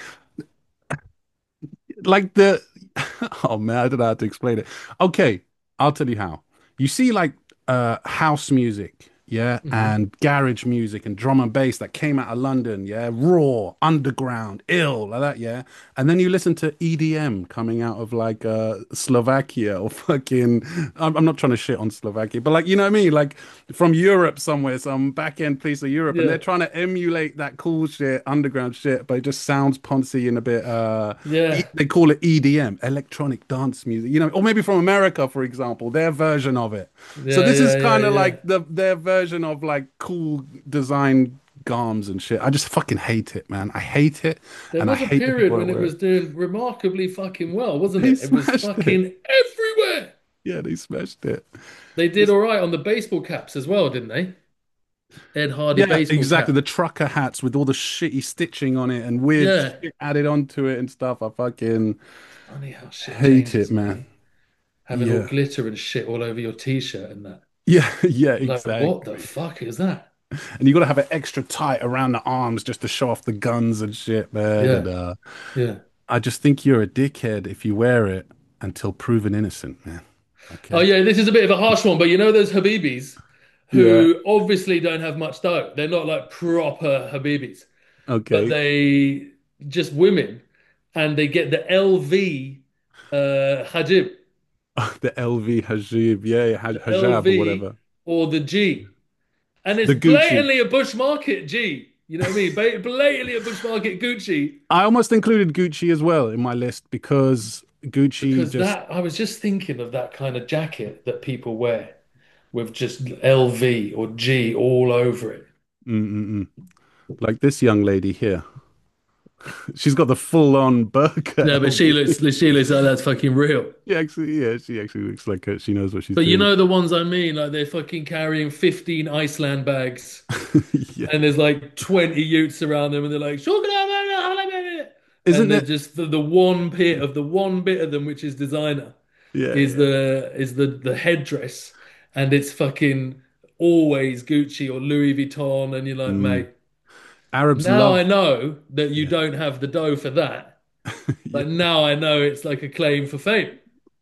the. Oh man, I don't know how to explain it. Okay, I'll tell you how. You see, like house music, yeah, Hmm. and garage music and drum and bass that came out of London, yeah, raw, underground, ill, like that, yeah. And then you listen to EDM coming out of like Slovakia or fucking. I'm not trying to shit on Slovakia, but like you know what I mean, like from Europe somewhere, some back end piece of Europe, and Yeah, they're trying to emulate that cool shit, underground shit, but it just sounds poncy and a bit. yeah, They call it EDM, electronic dance music, or maybe from America, for example, their version of it. So yeah, this is yeah, yeah, kind of yeah. like their version of like cool design garms and shit. I just fucking hate it, man. I hate it, There and I was a hate the people period that when it wear it. was doing remarkably fucking well, wasn't They it? It was smashed it. fucking everywhere. Yeah, they smashed it. They did all right on the baseball caps as well, didn't they? Ed Hardy Yeah, baseball exactly. cap. The trucker hats with all the shitty stitching on it and weird Yeah. shit added onto it and stuff. I fucking Funny how shit hate it, changes, man. eh? Having all Yeah. glitter and shit all over your t-shirt and that. Yeah, yeah, Like, what the exactly. fuck is that? And you got to have it extra tight around the arms just to show off the guns and shit, man. And Yeah, yeah. I just think you're a dickhead if you wear it until proven innocent, man. Oh Okay. yeah, this is a bit of a harsh one, but you know those Habibis Yeah. who obviously don't have much dough. They're not like proper Habibis, but Okay. they just women, and they get the LV hajib, The LV hijab, yeah, the hijab or LV whatever. or the G, and it's The Gucci. blatantly a Bush Market G. You know what I mean? Blatantly a Bush Market Gucci. I almost included Gucci as well in my list because Gucci Because just that, I was just thinking of that kind of jacket that people wear with just LV or G all over it. mm-mm-mm. Like this young lady here. She's got the full-on burqa No, but LV. she looks like that's fucking real. She actually looks like she knows what she's But you doing. know the ones I mean, like they're fucking carrying 15 Iceland bags, Yeah. and there's like 20 utes around them, and they're like, "Shugabah," Isn't and they're it? just the one bit of them which is designer Yeah, is yeah. the headdress, and it's fucking always Gucci or Louis Vuitton, and you're like, Mm. mate, Arabs now I love. know that you Yeah. don't have the dough for that. Yeah. Like now I know it's like a claim for fame.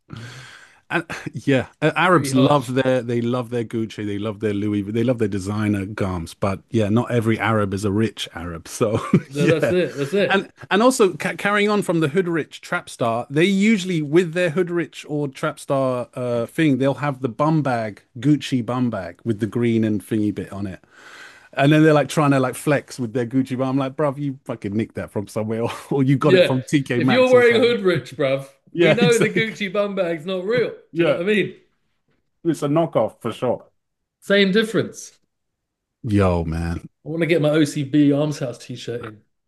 And yeah, Pretty Arabs harsh. they love their Gucci, they love their Louis, they love their designer garments. But yeah, not every Arab is a rich Arab. So No, that's yeah, it. That's it. and also carrying on from the hood rich trap star, they usually with their hood rich or trap star thing, they'll have the bum bag, Gucci bum bag with the green and thingy bit on it. And then they're like trying to like flex with their Gucci, but I'm like, bruv, you fucking nicked that from somewhere, or you got it Yeah. from TK If you're Maxx or wearing something. hood rich, bruv, we Yeah, know the exactly. Gucci bum bag's not real. Do you know Yeah, what I mean? it's a knockoff for sure. Same difference. Yo, man. I want to get my OCB Arms House t-shirt in.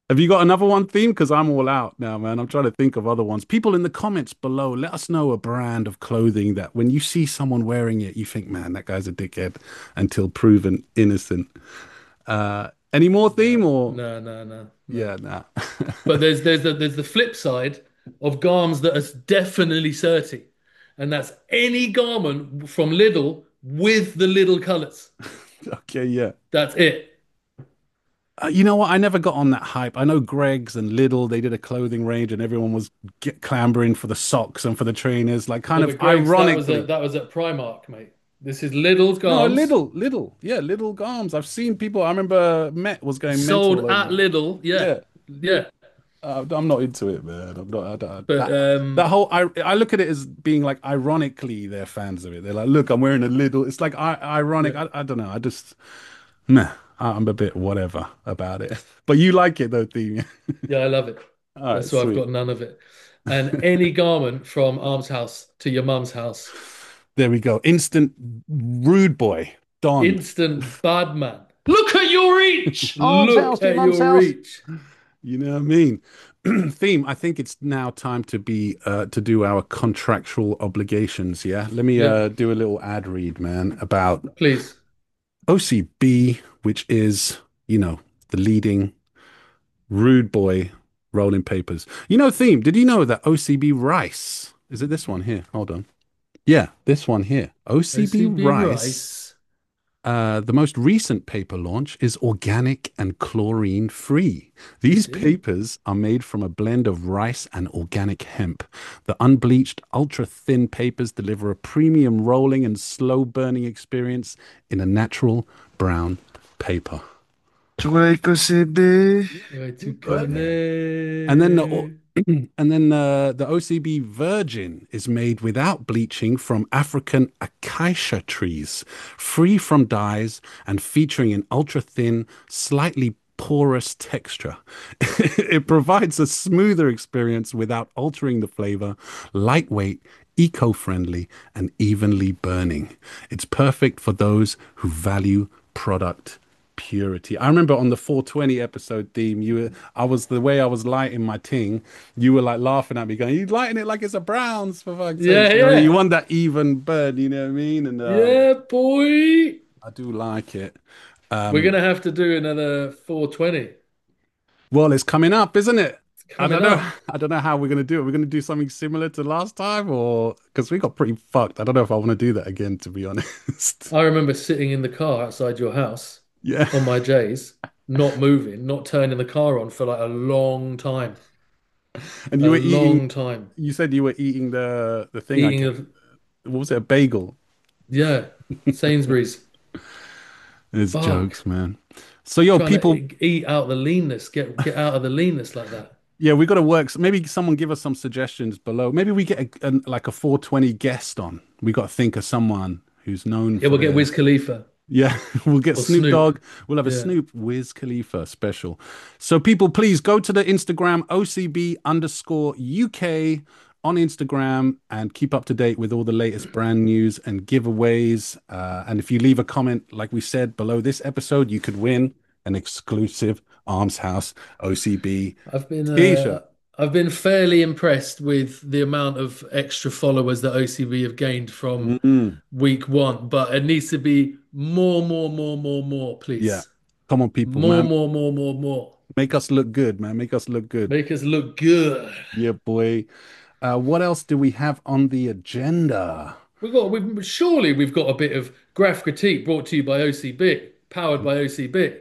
Have you got another one theme? Because I'm all out now, man. I'm trying to think of other ones. People in the comments below, let us know a brand of clothing that when you see someone wearing it, you think, man, that guy's a dickhead until proven innocent. Any more theme or No, no, no, no. yeah, nah. But there's the flip side of garms that are definitely certy, and that's any garment from Lidl with the Lidl colours. Okay, yeah. That's it. You know what? I never got on that hype. I know Greg's and Lidl, they did a clothing range and everyone was clambering for the socks and for the trainers, like kind Yeah, of but Greg's ironically. that was at Primark, mate. This is Lidl's No, garms Lidl. Yeah, Lidl Garms. I've seen people. I remember Met was going sold mental at over it. Lidl. Yeah, Yeah. yeah. I'm not into it, man. I'm not. But That whole I look at it as being like ironically they're fans of it. They're like, look, I'm wearing a Lidl. It's like ironic. yeah, I don't know. I just meh. I'm a bit whatever about it. But you like it though, theme. yeah, I love it. All right, That's why I've sweet. got none of it. And any garment from Arm's house to your mum's house, There we go. Instant rude boy. Don. instant bad man. Look at your reach. Arms house Look to your at mum's your house. reach. You know what I mean? Theme, I think it's now time to be to do our contractual obligations, yeah? Let me Yeah, do a little ad read, man, about please. OCB, which is, the leading rude boy rolling papers. Theme, did you know that OCB Rice, is it this one here? Hold on. Yeah, this one here. OCB OCB Rice. Rice. The most recent paper launch is organic and chlorine free. These papers are made from a blend of rice and organic hemp. The unbleached, ultra thin papers deliver a premium rolling and slow burning experience in a natural brown paper. Where to And then the connect. the OCB Virgin is made without bleaching from African acacia trees, free from dyes and featuring an ultra thin, slightly porous texture. It provides a smoother experience without altering the flavor, lightweight, eco-friendly, and evenly burning. It's perfect for those who value product purity. I remember on the 420 episode theme, I was the way I was lighting my ting, you were like laughing at me, going, "You lighting it like it's a Browns for fuck's sake." Yeah, You yeah. want that even burn, you know what I mean? And Yeah, boy. I do like it. We're gonna have to do another 420. Well, it's coming up, isn't it? It's I coming don't know. up. I don't know how we're gonna do it. We're gonna do something similar to last time, or because we got pretty fucked. I don't know if I want to do that again, to be honest. I remember sitting in the car outside your house Yeah. on my J's, not moving, not turning the car on for like a long time. And A you were eating. long time. You said you were eating the thing. Eating of, What was it? A bagel. yeah, Sainsbury's. It's Fuck. jokes, man. So, yo, Trying to people, eat out the leanness, get out of the leanness like that. yeah, we got to work. Maybe someone give us some suggestions below. Maybe we get like a 420 guest on. We got to think of someone who's known Yeah, for we'll get their. Wiz Khalifa Yeah, we'll get or Snoop Snoop. Dogg. We'll have a Yeah. Snoop Wiz Khalifa special. So, people, please go to the Instagram OCB_UK on Instagram and keep up to date with all the latest brand news and giveaways. And if you leave a comment, like we said below this episode, you could win an exclusive Arms House OCB I've been t-shirt. I've been fairly impressed with the amount of extra followers that OCB have gained from Mm, week one, but it needs to be more, yeah. please. Come on, people, More, man. more, more, more, more. Make us look good, man. Make us look good. Make us look good. Yeah, boy. What else do we have on the agenda? We've got a bit of graph critique brought to you by OCB, powered by OCB.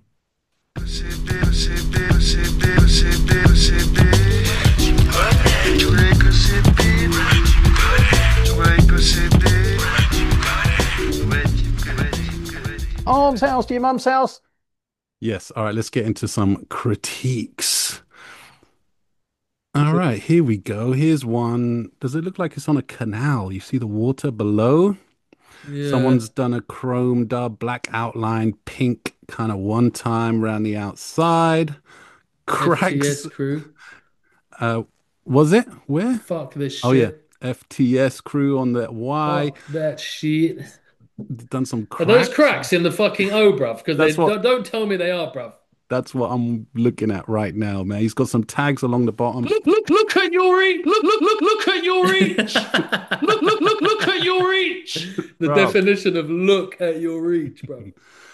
Arms house to your mum's house. Yes. All right. Let's get into some critiques. All right. Here we go. Here's one. Does it look like it's on a canal? You see the water below? Yeah, Someone's done a chrome dub, black outline, pink kind of one time around the outside. Cracks. FTS crew. Uh, was it? Where? Fuck this Oh, yeah. shit. FTS crew on the Y. Fuck that shit. Done some Are those cracks. cracks in the fucking O, bruv? Because they That's what. don't tell me they are, bruv. That's what I'm looking at right now, man. He's got some tags along the bottom. Look at your reach. Look at your reach. Look at your reach. The Bro, definition of look at your reach, bro.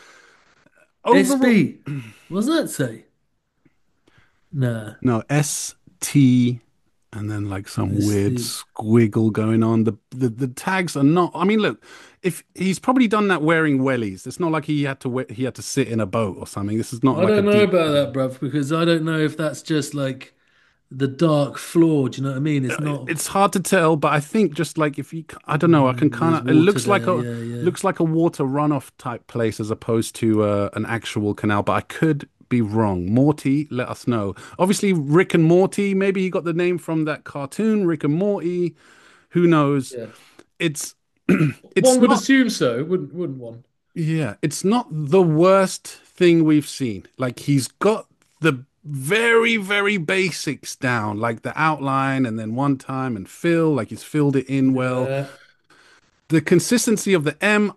overall, SB. What does that say? Nah. no, ST and then like some weird ST. squiggle going on. The tags are not. I mean, look, if he's probably done that wearing wellies, it's not like he had to sit in a boat or something. This is not I like a don't know deep. about that, bruv, because I don't know if that's just like the dark floor. Do you know what I mean? It's not. It's hard to tell, but I think just like if you, I don't know, I can kind There's of. It water there. Yeah, yeah. looks like a water runoff type place as opposed to an actual canal. But I could be wrong. Morty, let us know. Obviously, Rick and Morty. Maybe he got the name from that cartoon, Rick and Morty. Who knows? Yeah. It's it's One would not. assume so, wouldn't one? Yeah, it's not the worst thing we've seen. Like he's got the very, very basics down, like the outline and then one time and fill, like he's filled it in well. Yeah. The consistency of the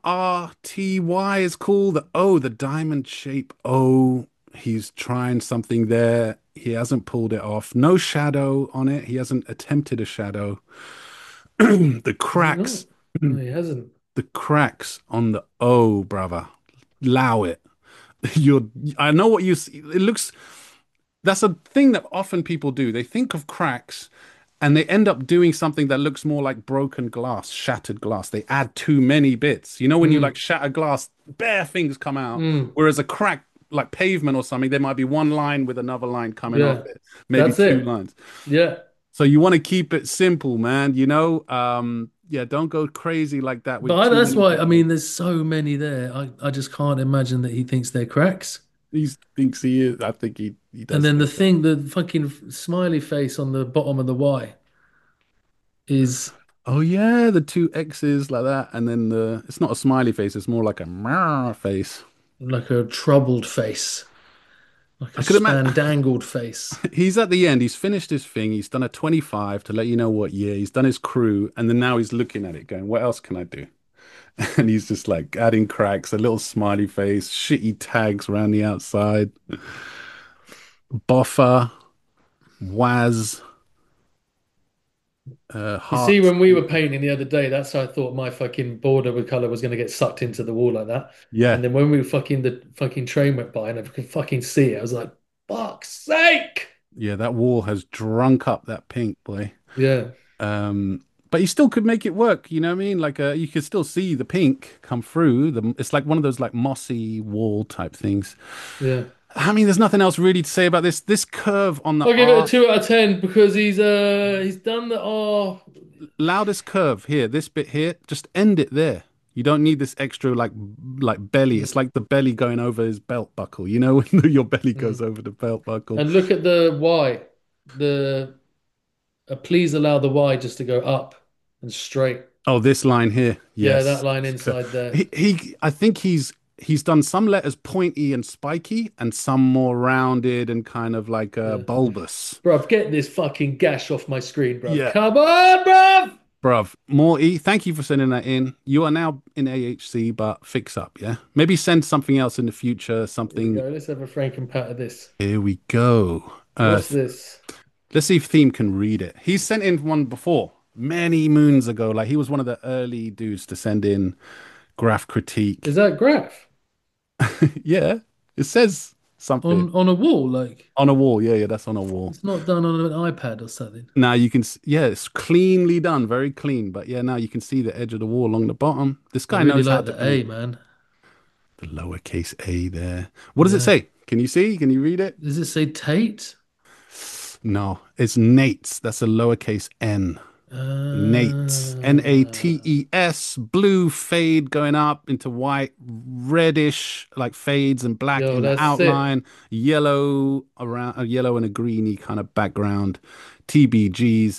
MRTY is cool. The O, the diamond shape O, he's trying something there. He hasn't pulled it off. No shadow on it. He hasn't attempted a shadow. The Is it not? cracks, No, he hasn't. the cracks on the O, brother. Allow it. You're, I know what you see. It looks, that's a thing that often people do. They think of cracks and they end up doing something that looks more like broken glass, shattered glass. They add too many bits. You know, when you Mm, like shatter glass, bare things come out. mm. Whereas a crack, like pavement or something, there might be one line with another line coming off Yeah, it, maybe that's two it. lines. Yeah. So you want to keep it simple, man. You know, yeah, don't go crazy like that with too That's many why, I details. mean, there's so many there. I just can't imagine that he thinks they're cracks. He thinks he is. I think he And does then think that. the fucking smiley face on the bottom of the Y is Oh yeah, the two X's like that, and then the it's not a smiley face, it's more like a meow face. like a troubled face, like a I could imagine spandangled face. he's at the end, he's finished his thing, he's done a 25 to let you know what year, he's done his crew, and then now he's looking at it going, what else can I do? And he's just like adding cracks, a little smiley face, shitty tags around the outside, buffer, Waz, You see, hearts. when we were painting the other day, that's how I thought my fucking border with color was going to get sucked into the wall like that. Yeah, And then when we fucking the fucking train went by and I could fucking see it, I was like, "Fuck's sake!" yeah, that wall has drunk up that pink, boy. Yeah, But you still could make it work, you know what I mean? Like you could still see the pink come through. It's like one of those like mossy wall type things. yeah. I mean, there's nothing else really to say about this. This curve on the I'll give it a R, 2 out of 10 because he's done the R. loudest curve here, this bit here, just end it there. You don't need this extra like belly. It's like the belly going over his belt buckle. You know when your belly goes Mm. over the belt buckle. And look at the Y. The please allow the Y just to go up and straight. Oh, this line here. Yeah, that Yes. line inside there. I think he's done some letters pointy and spiky and some more rounded and kind of like Yeah. bulbous. Bruv, get this fucking gash off my screen, bruv. Yeah. Come on, bruv! Bruv, Morty, thank you for sending that in. You are now in AHC, but fix up, yeah? Maybe send something else in the future, Here we something. go. Let's have a Franken pat of this. Here we go. What's this? Let's see if Theme can read it. He's sent in one before, many moons ago. Like he was one of the early dudes to send in graph Is critique. that graph Yeah, it says something on a wall? Like on a wall. Yeah, that's on a wall. it's not done on an iPad or something. Now you can, yeah, it's cleanly done, very clean. But yeah, now you can see the edge of the wall along the bottom. This I guy really knows how like to the A, paint. man. The lowercase a there. What does it Yeah. say? Can you see? Can you read it? Does it say Tate? No, it's Nates. That's a lowercase n. Nates. Nates. Blue fade going up into white, reddish, like fades and black Yo, in the that's it. outline, yellow around a yellow and a greeny kind of background. TBGs,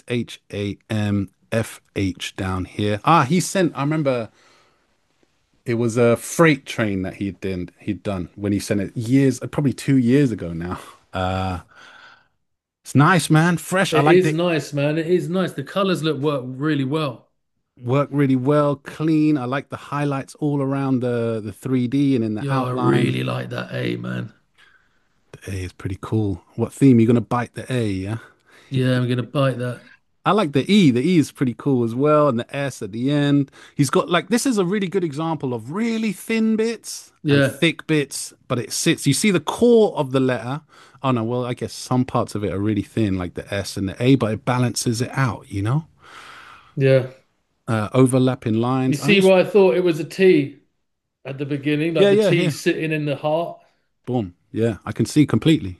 HAMFH down here. He sent, I remember it was a freight train that he'd done when he sent it years, probably 2 years ago now. Uh it's nice, man. Fresh. I It like is the nice, man. It is nice. The colors work really well. work really well, clean. I like the highlights all around the 3D and in the Yo, I outline. really like that A, man. A is pretty cool. What theme? You're gonna bite the A, yeah? Yeah, I'm gonna bite that. I like the E. The E is pretty cool as well, and the S at the end. He's got like this is a really good example of really thin bits and Yeah, thick bits, but it sits. You see the core of the letter. Oh no, well, I guess some parts of it are really thin, like the S and the A, but it balances it out, you know? yeah. Overlapping You lines. I see just, why I thought it was a T at the beginning, like yeah, the yeah, T here. sitting in the heart. Boom. Yeah, I can see completely.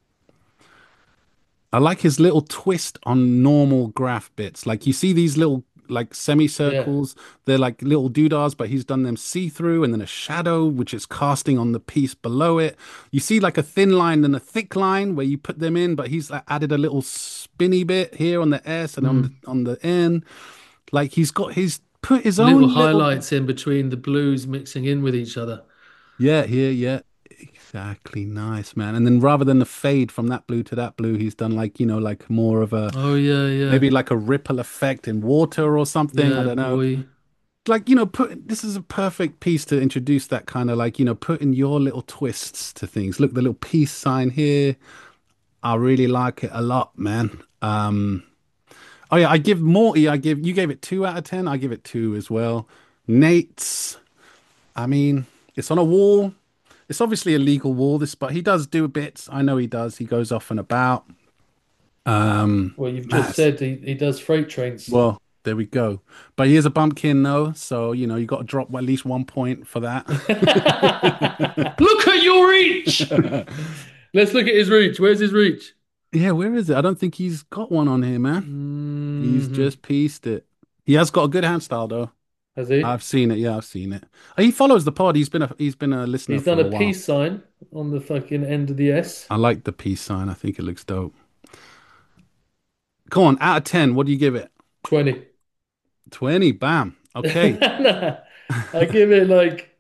I like his little twist on normal graph bits. Like you see these little like Yeah, semicircles, they're like little doodahs, but he's done them see-through and then a shadow which is casting on the piece below it. You see like a thin line and a thick line where you put them in, but he's like, added a little spinny bit here on the S and on mm. the N. Like he's put his Little own little. highlights in between the blues mixing in with each other. Yeah, here, yeah. Exactly. Nice, man. And then rather than the fade from that blue to that blue, he's done like, like more of a Oh yeah, yeah, maybe like a ripple effect in water or something. I yeah, don't know. boy. Like, put this is a perfect piece to introduce that kind of like, putting your little twists to things. Look, the little peace sign here. I really like it a lot, man. Oh yeah, I give Morty, you gave it 2 out of 10. I give it two as well. Nate's, I mean, it's on a wall. It's obviously a legal wall, this, but he does do bits. I know he does. He goes off and about. Well, you've just Mass. said he does freight trains. Well, there we go. But he is a bumpkin, though, so you got to drop at least 1 point for that. Look at your reach. Let's look at his reach. Where's his reach? Yeah, where is it? I don't think he's got one on here, man. He's Hmm. just pieced it. He has got a good hand style, though. Has he? I've seen it. Yeah, I've seen it. He follows the pod. He's been a listener He's done for a a while. peace sign on the fucking end of the S. I like the peace sign. I think it looks dope. Come on, out of 10, what do you give it? 20. 20. Bam. Okay. Nah, I give it like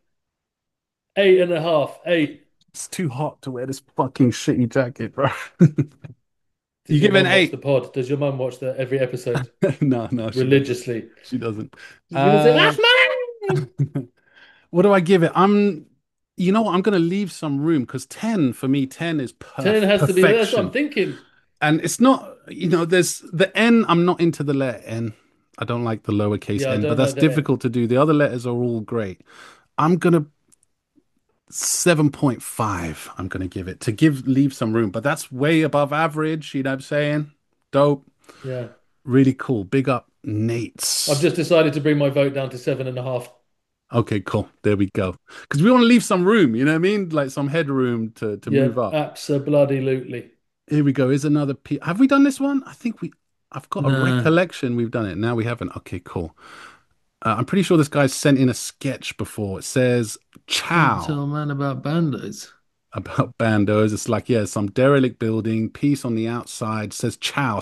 8.5. 8. It's too hot to wear this fucking shitty jacket, bro. You Does your give it an mum watch the eight? pod? Does your mum watch every episode No, no, she doesn't. religiously? She doesn't. She's gonna say, Uh, "That's mine." what do I give it? You know what? I'm gonna leave some room because 10 for me, 10 is 10 has to be. That's what I'm perfection. thinking. And it's not, there's the N. I'm not into the letter N. I don't like the lowercase Yeah, I n, but don't that's like the N. difficult to do. The other letters are all great. I'm gonna 7.5. I'm gonna give it to leave some room, but that's way above average. You know what I'm saying? Dope. Yeah. Really cool. Big up I've Nate's. just decided to bring my vote down to 7.5. Okay, cool. There we go. Because we want to leave some room, you know what I mean? Like some headroom to Yeah, move up. absolutely. Here we go. Here's another P. Have we done this one? I've got a Nah. recollection we've done it. Now we haven't. Okay, cool. I'm pretty sure this guy's sent in a sketch before. It says Can't "Ciao" tell man about bandos. about bandos. It's like, yeah, some derelict building, piece on the outside says "Ciao,"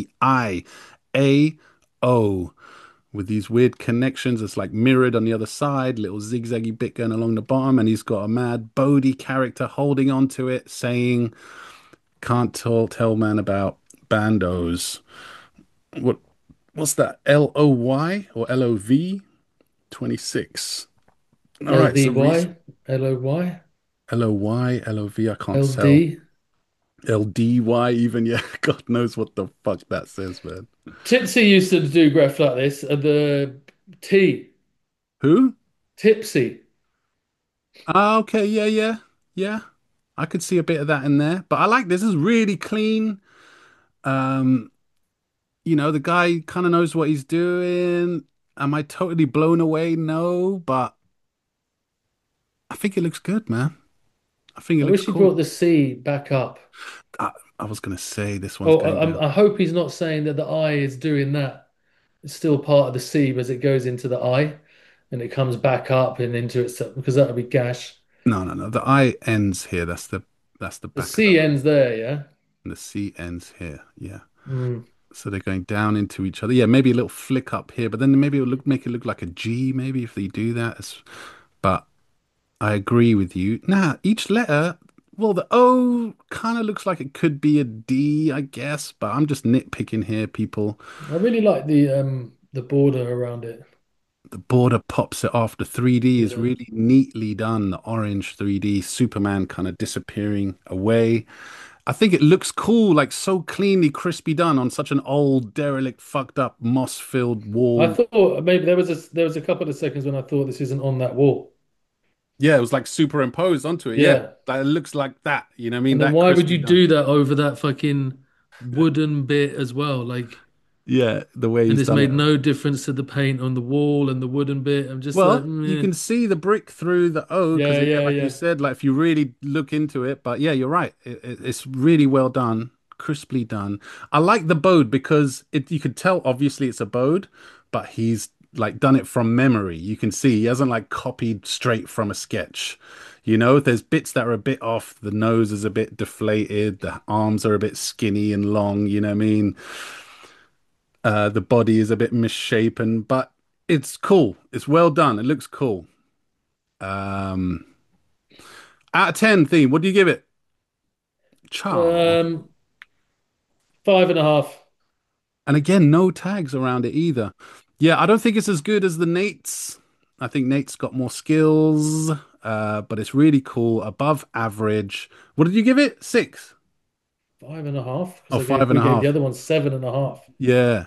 CIAO, with these weird connections. It's like mirrored on the other side, little zigzaggy bit going along the bottom, and he's got a mad Bodhi character holding on to it, saying, "Can't tell man about bandos." What what's that? LOY or LOV? 26. All right, some reason. LDY, LOY, LOY, LOV, I can't tell. LD. LDY even, yeah. God knows what the fuck that says, man. Tipsy used to do graph like this. The T, Who? Tipsy. Ah, okay, yeah, yeah, yeah. I could see a bit of that in there, but I like this. Is really clean. Um, the guy kind of knows what he's doing. Am I totally blown away? No, but I think it looks good, man. I think it I looks wish he brought cool. the C back up. I was gonna say this one's Oh, going down. I hope he's not saying that the I is doing that. It's still part of the C as it goes into the I and it comes back up and into itself because that would be gash. No, no, no. The I ends here. That's the The back of the C ends there, yeah? and the C ends here. Yeah. Mm. So they're going down into each other. Yeah, maybe a little flick up here, but then maybe it'll make it look like a G, maybe if they do that. But I agree with you. Nah, each letter, well, the O kind of looks like it could be a D, I guess, but I'm just nitpicking here, people. I really like the border around it. The border pops it off. The 3D is Yeah. really neatly done. The orange 3D Superman kind of disappearing away. I think it looks cool, like so cleanly, crispy done on such an old, derelict, fucked up, moss-filled I wall. thought maybe there was a couple of seconds when I thought this isn't on that wall. Yeah, it was like superimposed onto it. Yeah, Yeah. that it looks like that. You know what I mean? And then That why would crispy you done. do that over that fucking wooden bit as well? Like, Yeah, the way and he's it's done made it. no difference to the paint on the wall and the wooden bit. I'm just like, Well, you meh. can see the brick through the O because, Yeah, yeah, yeah, like you yeah. said, like if you really look into it. But yeah, you're right. It's really well done, crisply done. I like the bode because you could tell obviously it's a bode, but he's like done it from memory. You can see he hasn't like copied straight from a sketch. You know, there's bits that are a bit off. The nose is a bit deflated. The arms are a bit skinny and long. You know what I mean? The body is a bit misshapen, but it's cool. It's well done. It looks cool. Um, Out of 10, theme, what do you give it? Charles. Um, 5.5. And again, no tags around it either. Yeah, I don't think it's as good as the Nate's. I think Nate's got more skills, but it's really cool. Above average. What did you give it? Six? 5.5 Oh, because five and we a gave the half. other one 7.5. Yeah,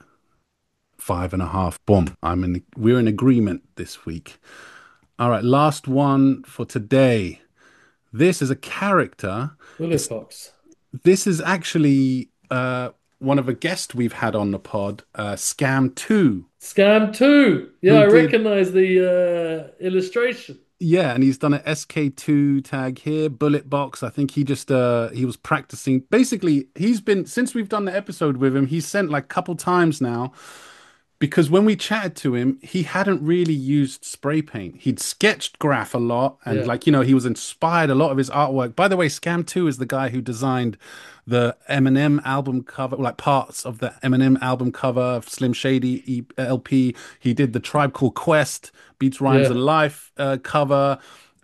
5.5. Boom. We're in agreement this week. All right, last one for today. This is a character. Bullet It's Pops. This is actually one of a guest we've had on the pod, Scam 2, Scam 2. Yeah, who I did, recognize the illustration. yeah, and he's done an SK2 tag here, Bullet Box. I think he was practicing. Basically, he's been, since we've done the episode with him, he's sent like a couple times now because when we chatted to him, he hadn't really used spray paint. He'd sketched graph a lot and Yeah, like, he was inspired a lot of his artwork. By the way, Scam 2 is the guy who designed the Eminem album cover, like parts of the Eminem album cover of Slim Shady LP. He did the Tribe Called Quest, Beats, Rhymes, yeah. and Life cover,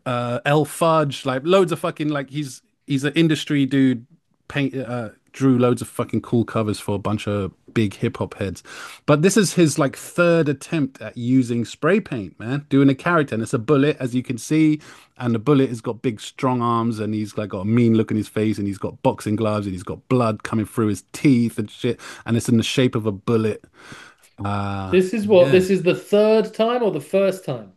L Fudge, like loads of fucking, like he's an industry dude, drew loads of fucking cool covers for a bunch of big hip hop heads. But this is his like third attempt at using spray paint, man, doing a character. And it's a bullet, as you can see. And the bullet has got big, strong arms, and he's like got a mean look in his face, and he's got boxing gloves, and he's got blood coming through his teeth and shit. And it's in the shape of a bullet. This is what? Yeah. This is the third time or the first time?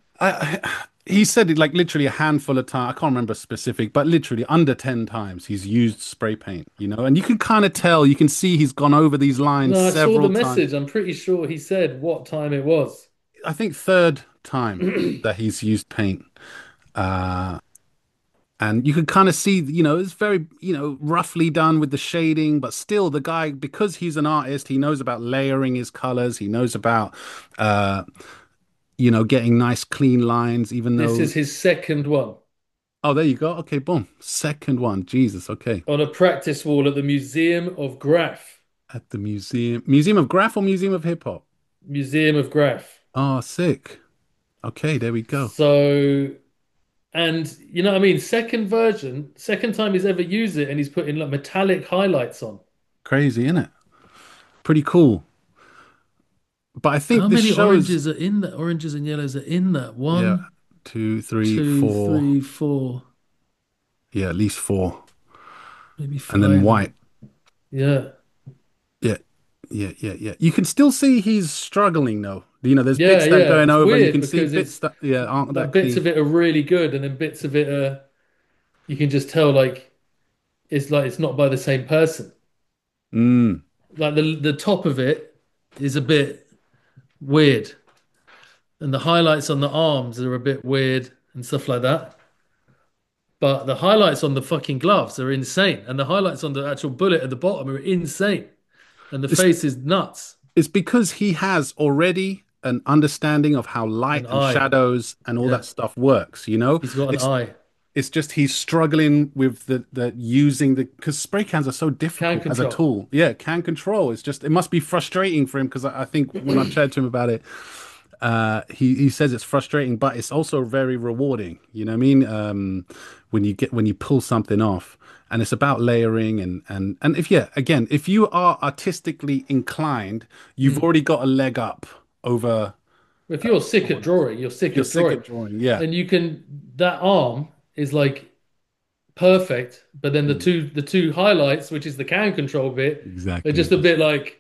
He said it like literally a handful of times. I can't remember specific, but literally under 10 times he's used spray paint, and you can kind of tell, you can see he's gone over these lines No, I saw the several times. message. I'm pretty sure he said what time it was. I think third time that he's used paint. Uh, and you can kind of see, it's very, roughly done with the shading, but still the guy, because he's an artist, he knows about layering his colors. He knows about, uh, getting nice clean lines, even This though, is his second one oh, there you go. Okay, boom. Second one. Jesus. Okay. on a practice wall at the Museum of Graph. At the Museum of Graph or Museum of Hip Hop? Museum of Graph. Oh, sick. Okay, there we go. So, and you know what I mean? Second version, second time he's ever used it, and he's putting like metallic highlights on. Crazy, isn't it? Pretty cool. But I think How this many shows, oranges are in that? Oranges and yellows are in that. yeah, One, two, three, two, four. three, four, Yeah, at least four. maybe And then five. white. Yeah. Yeah, yeah. You can still see he's struggling though. There's Yeah, bits that are yeah. going It's over, and you weird can see because bits it's that, yeah, aren't like that bits clean. of it are really good, and then bits of it are you can just tell like it's not by the same person. Mm. Like the top of it is a bit weird, and the highlights on the arms are a bit weird and stuff like that. But the highlights on the fucking gloves are insane, and the highlights on the actual bullet at the bottom are insane, and the It's, face is nuts. it's because he has already an understanding of how An light and eye, shadows and all yeah, that stuff works. he's got an It's eye. it's just he's struggling with the using the because spray cans are so Can difficult as a control. tool. Yeah, can control. It's just it must be frustrating for him because I think when I've chatted to him about it, he says it's frustrating, but it's also very rewarding. You know what I mean? When you pull something off, and it's about layering and if yeah, again, if you are artistically inclined, you've Mm. already got a leg up over If you're sick at someone else. drawing, you're sick You're at sick drawing. at drawing. Yeah. And you can that arm is like perfect, but then the Mm, two highlights, which is the can control bit, they're exactly. just a bit like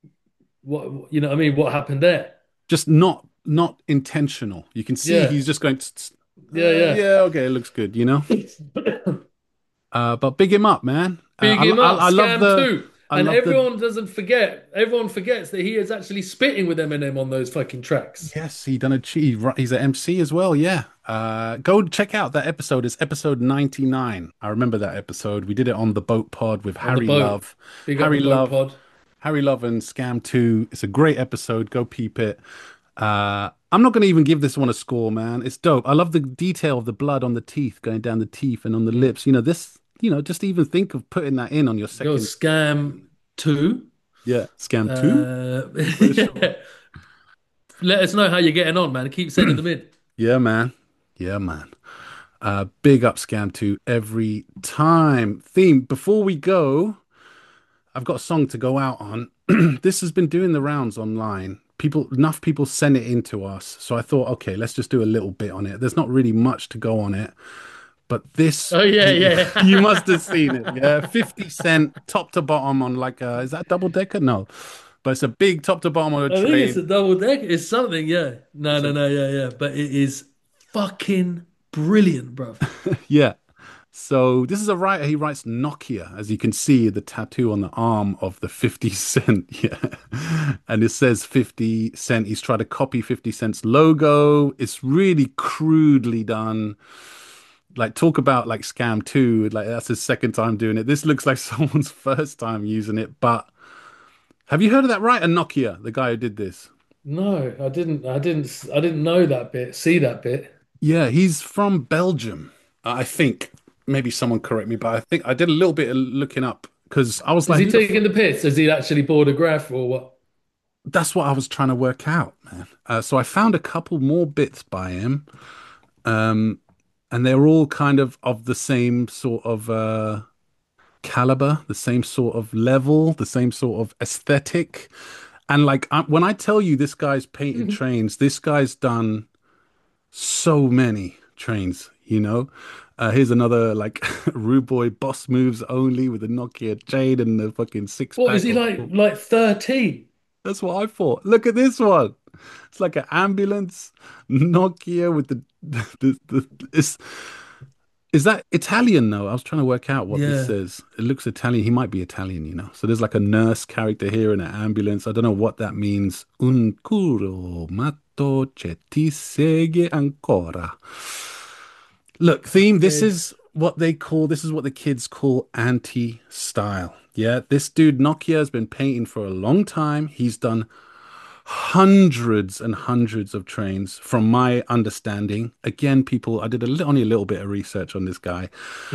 what you know what I mean, what happened there? Just not intentional. You can see Yeah. he's just going, Yeah, yeah, okay, it looks good, you know. yeah. But big him up, man. Big him up, I love Scam the 2. I And love the everyone doesn't forget, everyone forgets that he is actually spitting with Eminem on those fucking tracks. yes, he done a he's an MC as well. Yeah. Go check out that episode. It's episode 99. I remember that episode. We did it on the boat pod with On the Harry boat. Love. Big up the Harry boat Love. pod. Harry Love and Scam 2. It's a great episode. Go peep it. I'm not going to even give this one a score, man. It's dope. I love the detail of the blood on the teeth, going down the teeth and on the lips. Just even think of putting that in on your Go second. Scam 2. Yeah, Scam 2. Yeah. Let us know how you're getting on, man. Keep sending them in. Yeah, man. Yeah, man. Big up Scam 2 every time. Theme, before we go, I've got a song to go out on. This has been doing the rounds online. Enough people sent it in to us. So I thought, okay, let's just do a little bit on it. There's not really much to go on it. But this, Oh yeah, yeah. you must have seen it. Yeah, 50 Cent, top to bottom on is that double decker? No, but it's a big top to bottom on a I think it's train. a double deck. It's something, yeah. No, It's no, a, no, yeah, yeah. But it is fucking brilliant, bro. yeah. So this is a writer. He writes Nokia, as you can see the tattoo on the arm of the 50 Cent. Yeah, and it says 50 Cent. He's tried to copy 50 Cent's logo. It's really crudely done. Like talk about like Scam 2, like that's his second time doing it. This looks like someone's first time using it. But have you heard of that writer Nokia, the guy who did this? No, I didn't know that bit, see that bit. Yeah, he's from Belgium. I think maybe someone correct me, but I think I did a little bit of looking up because I was Is like, he who the taking the piss? Has he actually bought a graph or what? that's what I was trying to work out, man. So I found a couple more bits by him, um, and they're all kind of the same sort of caliber, the same sort of level, the same sort of aesthetic. And like when I tell you this guy's painted trains, this guy's done so many trains, you know. Here's another like Rude Boy boss moves only with the Nokia chain and the fucking six What is pack. he like 13? That's what I thought. Look at this one. It's like an ambulance Nokia with is that Italian though? I was trying to work out what this Yeah. says. It looks Italian. He might be Italian, you know. So there's like a nurse character here in an ambulance. I don't know what that means. Un curo matto che ti segue ancora. Look, theme, Okay. this is what the kids call anti-style. Yeah, this dude Nokia has been painting for a long time. He's done hundreds and hundreds of trains from my understanding. Again, people, I did only a little bit of research on this guy.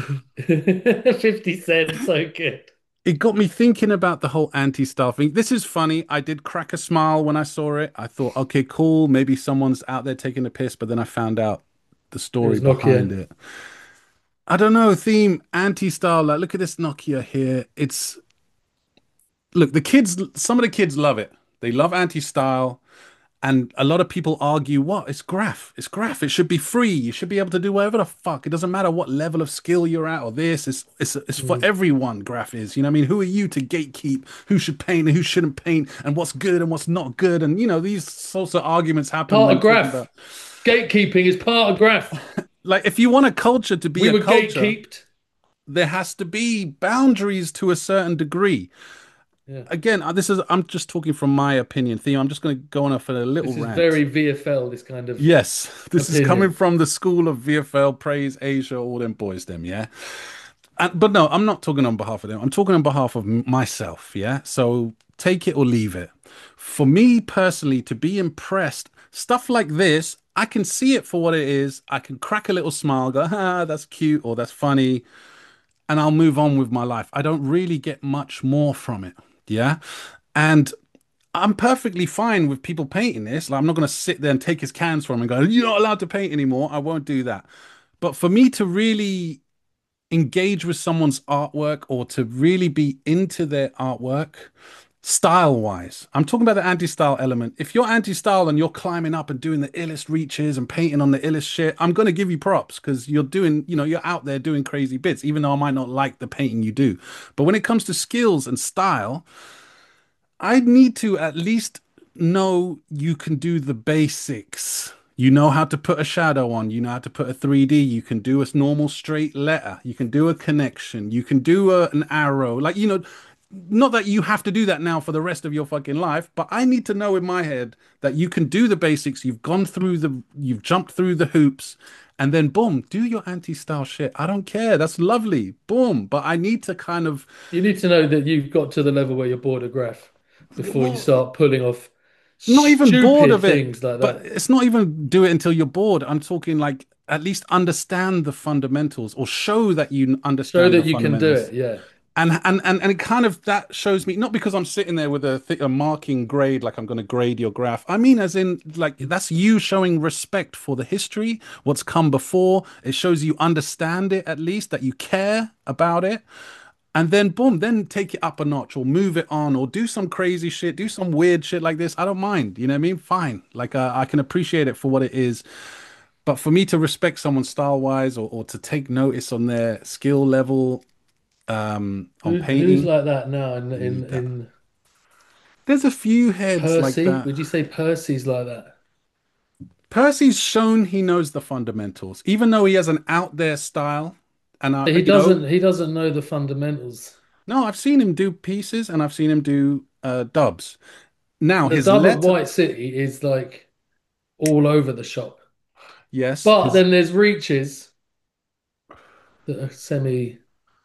50 cents, so good. It got me thinking about the whole anti-style thing. This is funny. I did crack a smile when I saw it. I thought, okay, cool. Maybe someone's out there taking a piss, but then I found out the It story was behind Nokia. it. I don't know, theme, anti-style. Like, look at this Nokia here. Look, some of the kids love it. They love anti-style. And a lot of people argue, what? It's graph. It's graph. It should be free. You should be able to do whatever the fuck. It doesn't matter what level of skill you're at or this. It's for Mm. everyone, graph is. You know what I mean? Who are you to gatekeep who should paint and who shouldn't paint and what's good and what's not good? And, these sorts of arguments happen Part when of talking graph. about, Gatekeeping is part of graph. like, if you want a culture to be We a were culture, gatekeeped. there has to be boundaries to a certain degree. Yeah. Again, I'm just talking from my opinion, Theo. I'm just going to go on off a little This is rant. very VFL, this kind of Yes, this is coming opinion. from the school of VFL, Praise Asia, all them boys, them, yeah. But no, I'm not talking on behalf of them. I'm talking on behalf of myself, yeah. So take it or leave it. For me personally, to be impressed, stuff like this, I can see it for what it is. I can crack a little smile, go, that's cute or that's funny, and I'll move on with my life. I don't really get much more from it, yeah. And I'm perfectly fine with people painting this. Like, I'm not going to sit there and take his cans from him and go, "You're not allowed to paint anymore." I won't do that. But for me to really engage with someone's artwork or to really be into their artwork, Style wise, I'm talking about the anti-style element. If you're anti-style and you're climbing up and doing the illest reaches and painting on the illest shit, I'm gonna give you props because you're doing, you're out there doing crazy bits, even though I might not like the painting you do. But when it comes to skills and style, I need to at least know you can do the basics. You know how to put a shadow on, you know how to put a 3D, you can do a normal straight letter, you can do a connection, you can do an arrow. Like, not that you have to do that now for the rest of your fucking life, but I need to know in my head that you can do the basics, you've jumped through the hoops, and then boom, do your anti-style shit. I don't care. That's lovely. Boom. But I need to kind of, You need to know that you've got to the level where you're bored of graph before you well, start pulling off not even bored stupid of it, things like but that. it's not even do it until you're bored. I'm talking like at least understand the fundamentals or show that you Show understand the that you can do fundamentals. it. Yeah. And it kind of that shows me not because I'm sitting there with a marking grade like I'm going to grade your graph. I mean, as in like that's you showing respect for the history, what's come before. It shows you understand it at least that you care about it. And then boom, then take it up a notch or move it on or do some crazy shit, do some weird shit like this. I don't mind. You know what I mean? Fine. Like I can appreciate it for what it is. But for me to respect someone style wise or to take notice on their skill level on Who's painting. like that now Need that. in There's a few heads like Percy? that. Would you say Percy's like that? Percy's shown he knows the fundamentals, even though he has an out there style. And He doesn't know the fundamentals. no, I've seen him do pieces and I've seen him do dubs. Now The his dub of letter, White City is like all over the shop. yes, But his then there's reaches that are semi.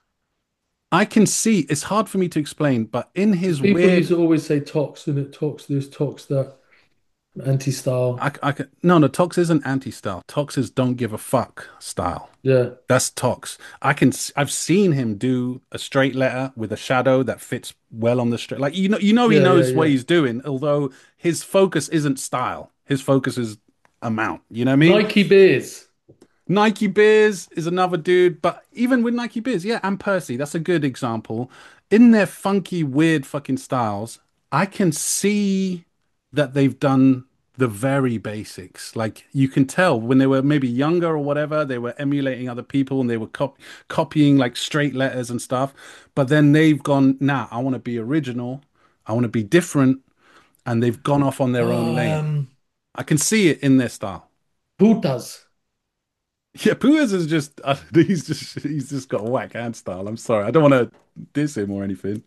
I can see it's hard for me to explain, but in Because his people used weird to always say tox and it tox this, tox that, anti-style. I can no, Tox isn't anti-style. Tox is don't give a fuck style. Yeah, That's Tox. I've seen him do a straight letter with a shadow that fits well on the straight. Like he yeah, yeah, knows what yeah. he's doing, although his focus isn't style. His focus is amount. You know what I mean? Nike beers. Nike Beers is another dude, but even with Nike Beers, yeah, and Percy, that's a good example. In their funky, weird fucking styles, I can see that they've done the very basics. Like you can tell when they were maybe younger or whatever, they were emulating other people and they were copying like straight letters and stuff. But then they've gone, nah, I want to be original, I want to be different, and they've gone off on their own Oh, lane. I can see it in their style. putas. Yeah, Puez is just he's just got a whack hand style. I'm sorry, I don't want to diss him or anything.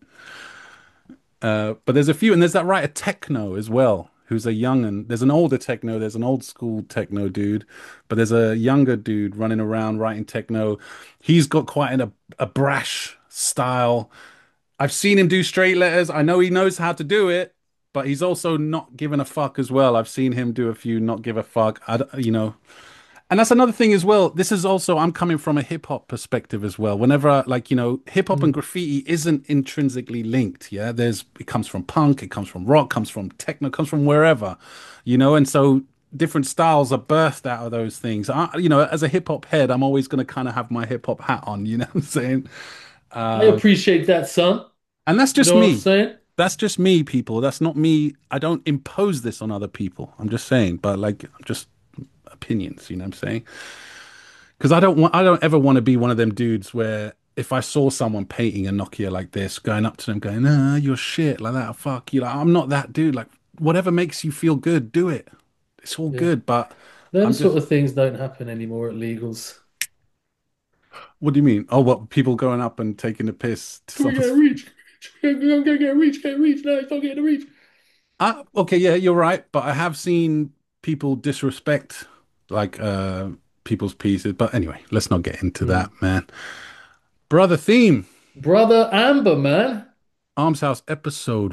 But there's a few, and there's that writer Techno as well, who's a young and there's an older techno, there's an old school techno dude, but there's a younger dude running around writing techno. He's got quite a brash style. I've seen him do straight letters. I know he knows how to do it, but he's also not giving a fuck as well. I've seen him do a few not give a fuck. And that's another thing as well. This is also, I'm coming from a hip hop perspective as well. Whenever, like, hip hop and Mm. graffiti isn't intrinsically linked. Yeah. It comes from punk, it comes from rock, comes from techno, comes from wherever, and so different styles are birthed out of those things. As a hip hop head, I'm always going to kind of have my hip hop hat on, you know what I'm saying? I appreciate that, son. And that's You just know what I'm me. saying? That's just me, people. That's not me. I don't impose this on other people. I'm just saying, but like, just opinions, you know what I'm saying? Because I don't ever want to be one of them dudes where if I saw someone painting a Nokia like this, going up to them, going, "Ah, you're shit," like that, fuck you. Like, I'm not that dude. Like, whatever makes you feel good, do it. It's all Yeah. good. But Them I'm sort just, of things don't happen anymore at legals. what do you mean? Oh, what people going up and taking the piss to Can we get a someone's. reach? Can we get a reach? Get a reach. No, it's not getting a reach. Okay, yeah, you're right. But I have seen people disrespect like people's pieces. But anyway, let's not get into Mm. that, man. Brother theme. Brother Amber, man. Arms House episode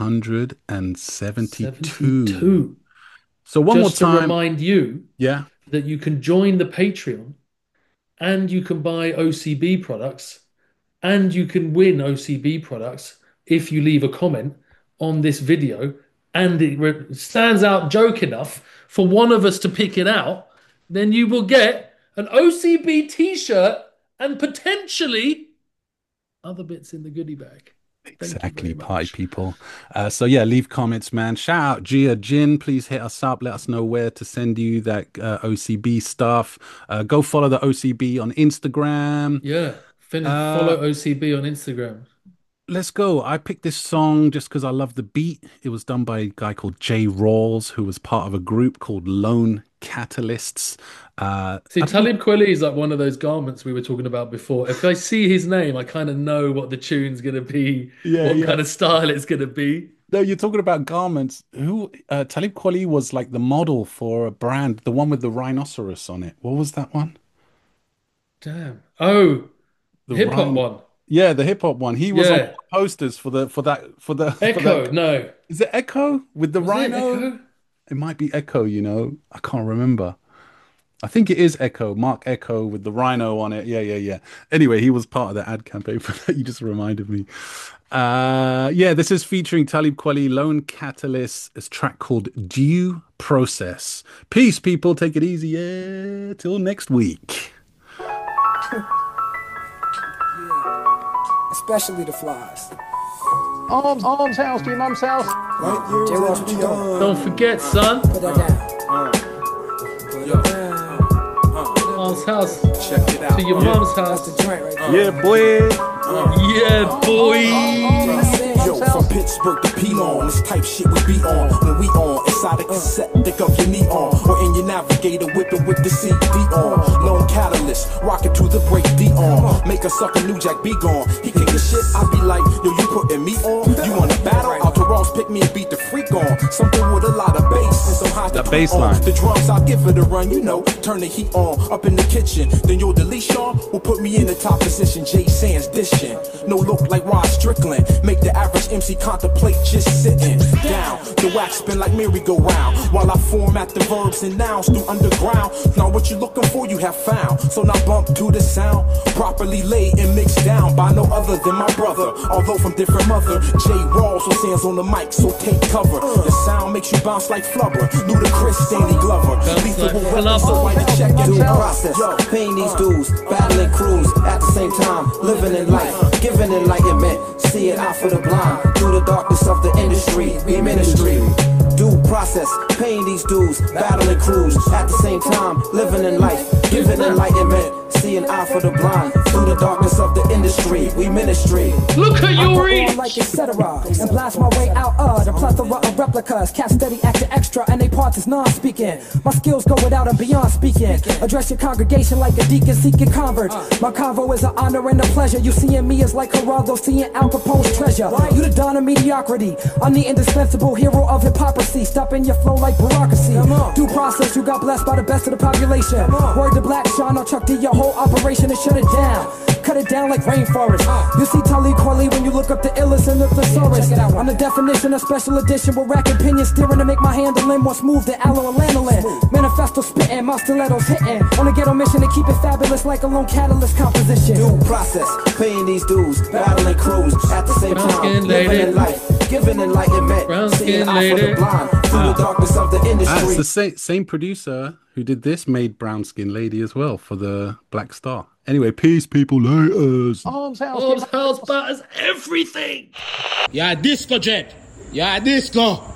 172. 72. So one more Just to time. remind you Yeah. that you can join the Patreon and you can buy OCB products and you can win OCB products if you leave a comment on this video and it stands out joke enough for one of us to pick it out, then you will get an OCB t-shirt and potentially other bits in the goodie bag. Exactly, party people. So yeah, leave comments, man. Shout out Gia Jin. Please hit us up. Let us know where to send you that OCB stuff. Go follow the OCB on Instagram. Yeah. Follow OCB on Instagram. Let's go. I picked this song just because I love the beat. It was done by a guy called Jay Rawls, who was part of a group called Lone Catalysts. See, Talib Kweli is like one of those garments we were talking about before. If I see his name, I kind of know what the tune's going to be, what kind of style it's going to be. No, you're talking about garments. Who Talib Kweli was like the model for a brand, the one with the rhinoceros on it. What was that one? Damn. Oh, The hip hop rhino- one. Yeah, the hip hop one. He was on Yeah. posters for the Echo. No. Is it Echo with the Was it rhino? Echo? It might be Echo, you know. I can't remember. I think it is Echo, Mark Echo with the rhino on it. Yeah. Anyway, he was part of the ad campaign for that. You just reminded me. Yeah, this is featuring Talib Kweli, Lone Catalyst. It's a track called Due Process. Peace, people. Take it easy. Yeah, till next week. Especially the flies. Arms house to your mum's house. Right? You're what you doing. Don't forget, son. Put that down. Put it down. Mom's house Check it out. to your mom's That's house. the joint right there. Yeah, boy. Yeah, boy. Yo, From Pittsburgh to Pelon, this type shit we be on. When we on, inside a cassette, thick of your neon. Or in your navigator, whipping with the CD on. Lone catalyst, rocking to the break D on. Make a sucker new jack be gone. He kick the shit, I be like, yo, you putting me on? You wanna battle? Out to Ross, pick me and beat the freak on. Something with a lot of bass and some high That bass line. The drums, I'll give it a run, you know. Turn the heat on, up in the kitchen. Then yo, delete Sean will put me in the top position. Jay Sands dishing. No look like Rod Strickland. Make the average MC contemplate just sitting down. The wax spin like merry-go-round. While I format the verbs and nouns through underground. Now what you looking for, you have found. So now bump to the sound. Properly laid and mixed down by no other than my brother. Although from different mother. Jay Rawls with hands on the mic, so take cover. The sound makes you bounce like flubber. Ludacris, Danny Glover. Lethal with weapons, so write a check and Due process, paying these dues, battling crews at the same time, living in life, giving enlightenment, see it out for the blind, through the darkness of the industry, we ministry. Due process, paying these dues, battling crews at the same time, living in life, giving enlightenment, see an eye for the blind, through the darkness of the industry, we ministry. Look at you reach. Like etc. And blast my way out of the plethora of replicas. Cats steady acting extra and they parts is non-speaking. My skills go without and beyond speaking. Address your congregation like a deacon seeking converts. My convo is an honor and a pleasure. You seeing me is like Geraldo seeing Al Capone's treasure. You the Don of mediocrity. I'm the indispensable hero of hypocrisy. Stopping your flow like bureaucracy. Due process, you got blessed by the best of the population. Word to Black Sean, I'll chuck to your whole operation and shut it down. Cut it down like rainforest. You see Talib Kweli when you look up the illest and the thesaurus. I'm the definition of special edition with rack opinion steering to make my handling more smooth than aloe and lanolin. Manifesto spitting, my stilettos hitting. On a ghetto mission to keep it fabulous like a lone catalyst composition. Due process, paying these dues, battling crews at the same time, living in life, giving enlightenment, seeing eye for the blind, through the darkness of the industry. It's the same producer who did this made Brown Skin Lady as well for the Black Star. Anyway, peace, people. Laters. Arms house. Mom's house batters everything. Yeah, disco jet. Yeah, disco.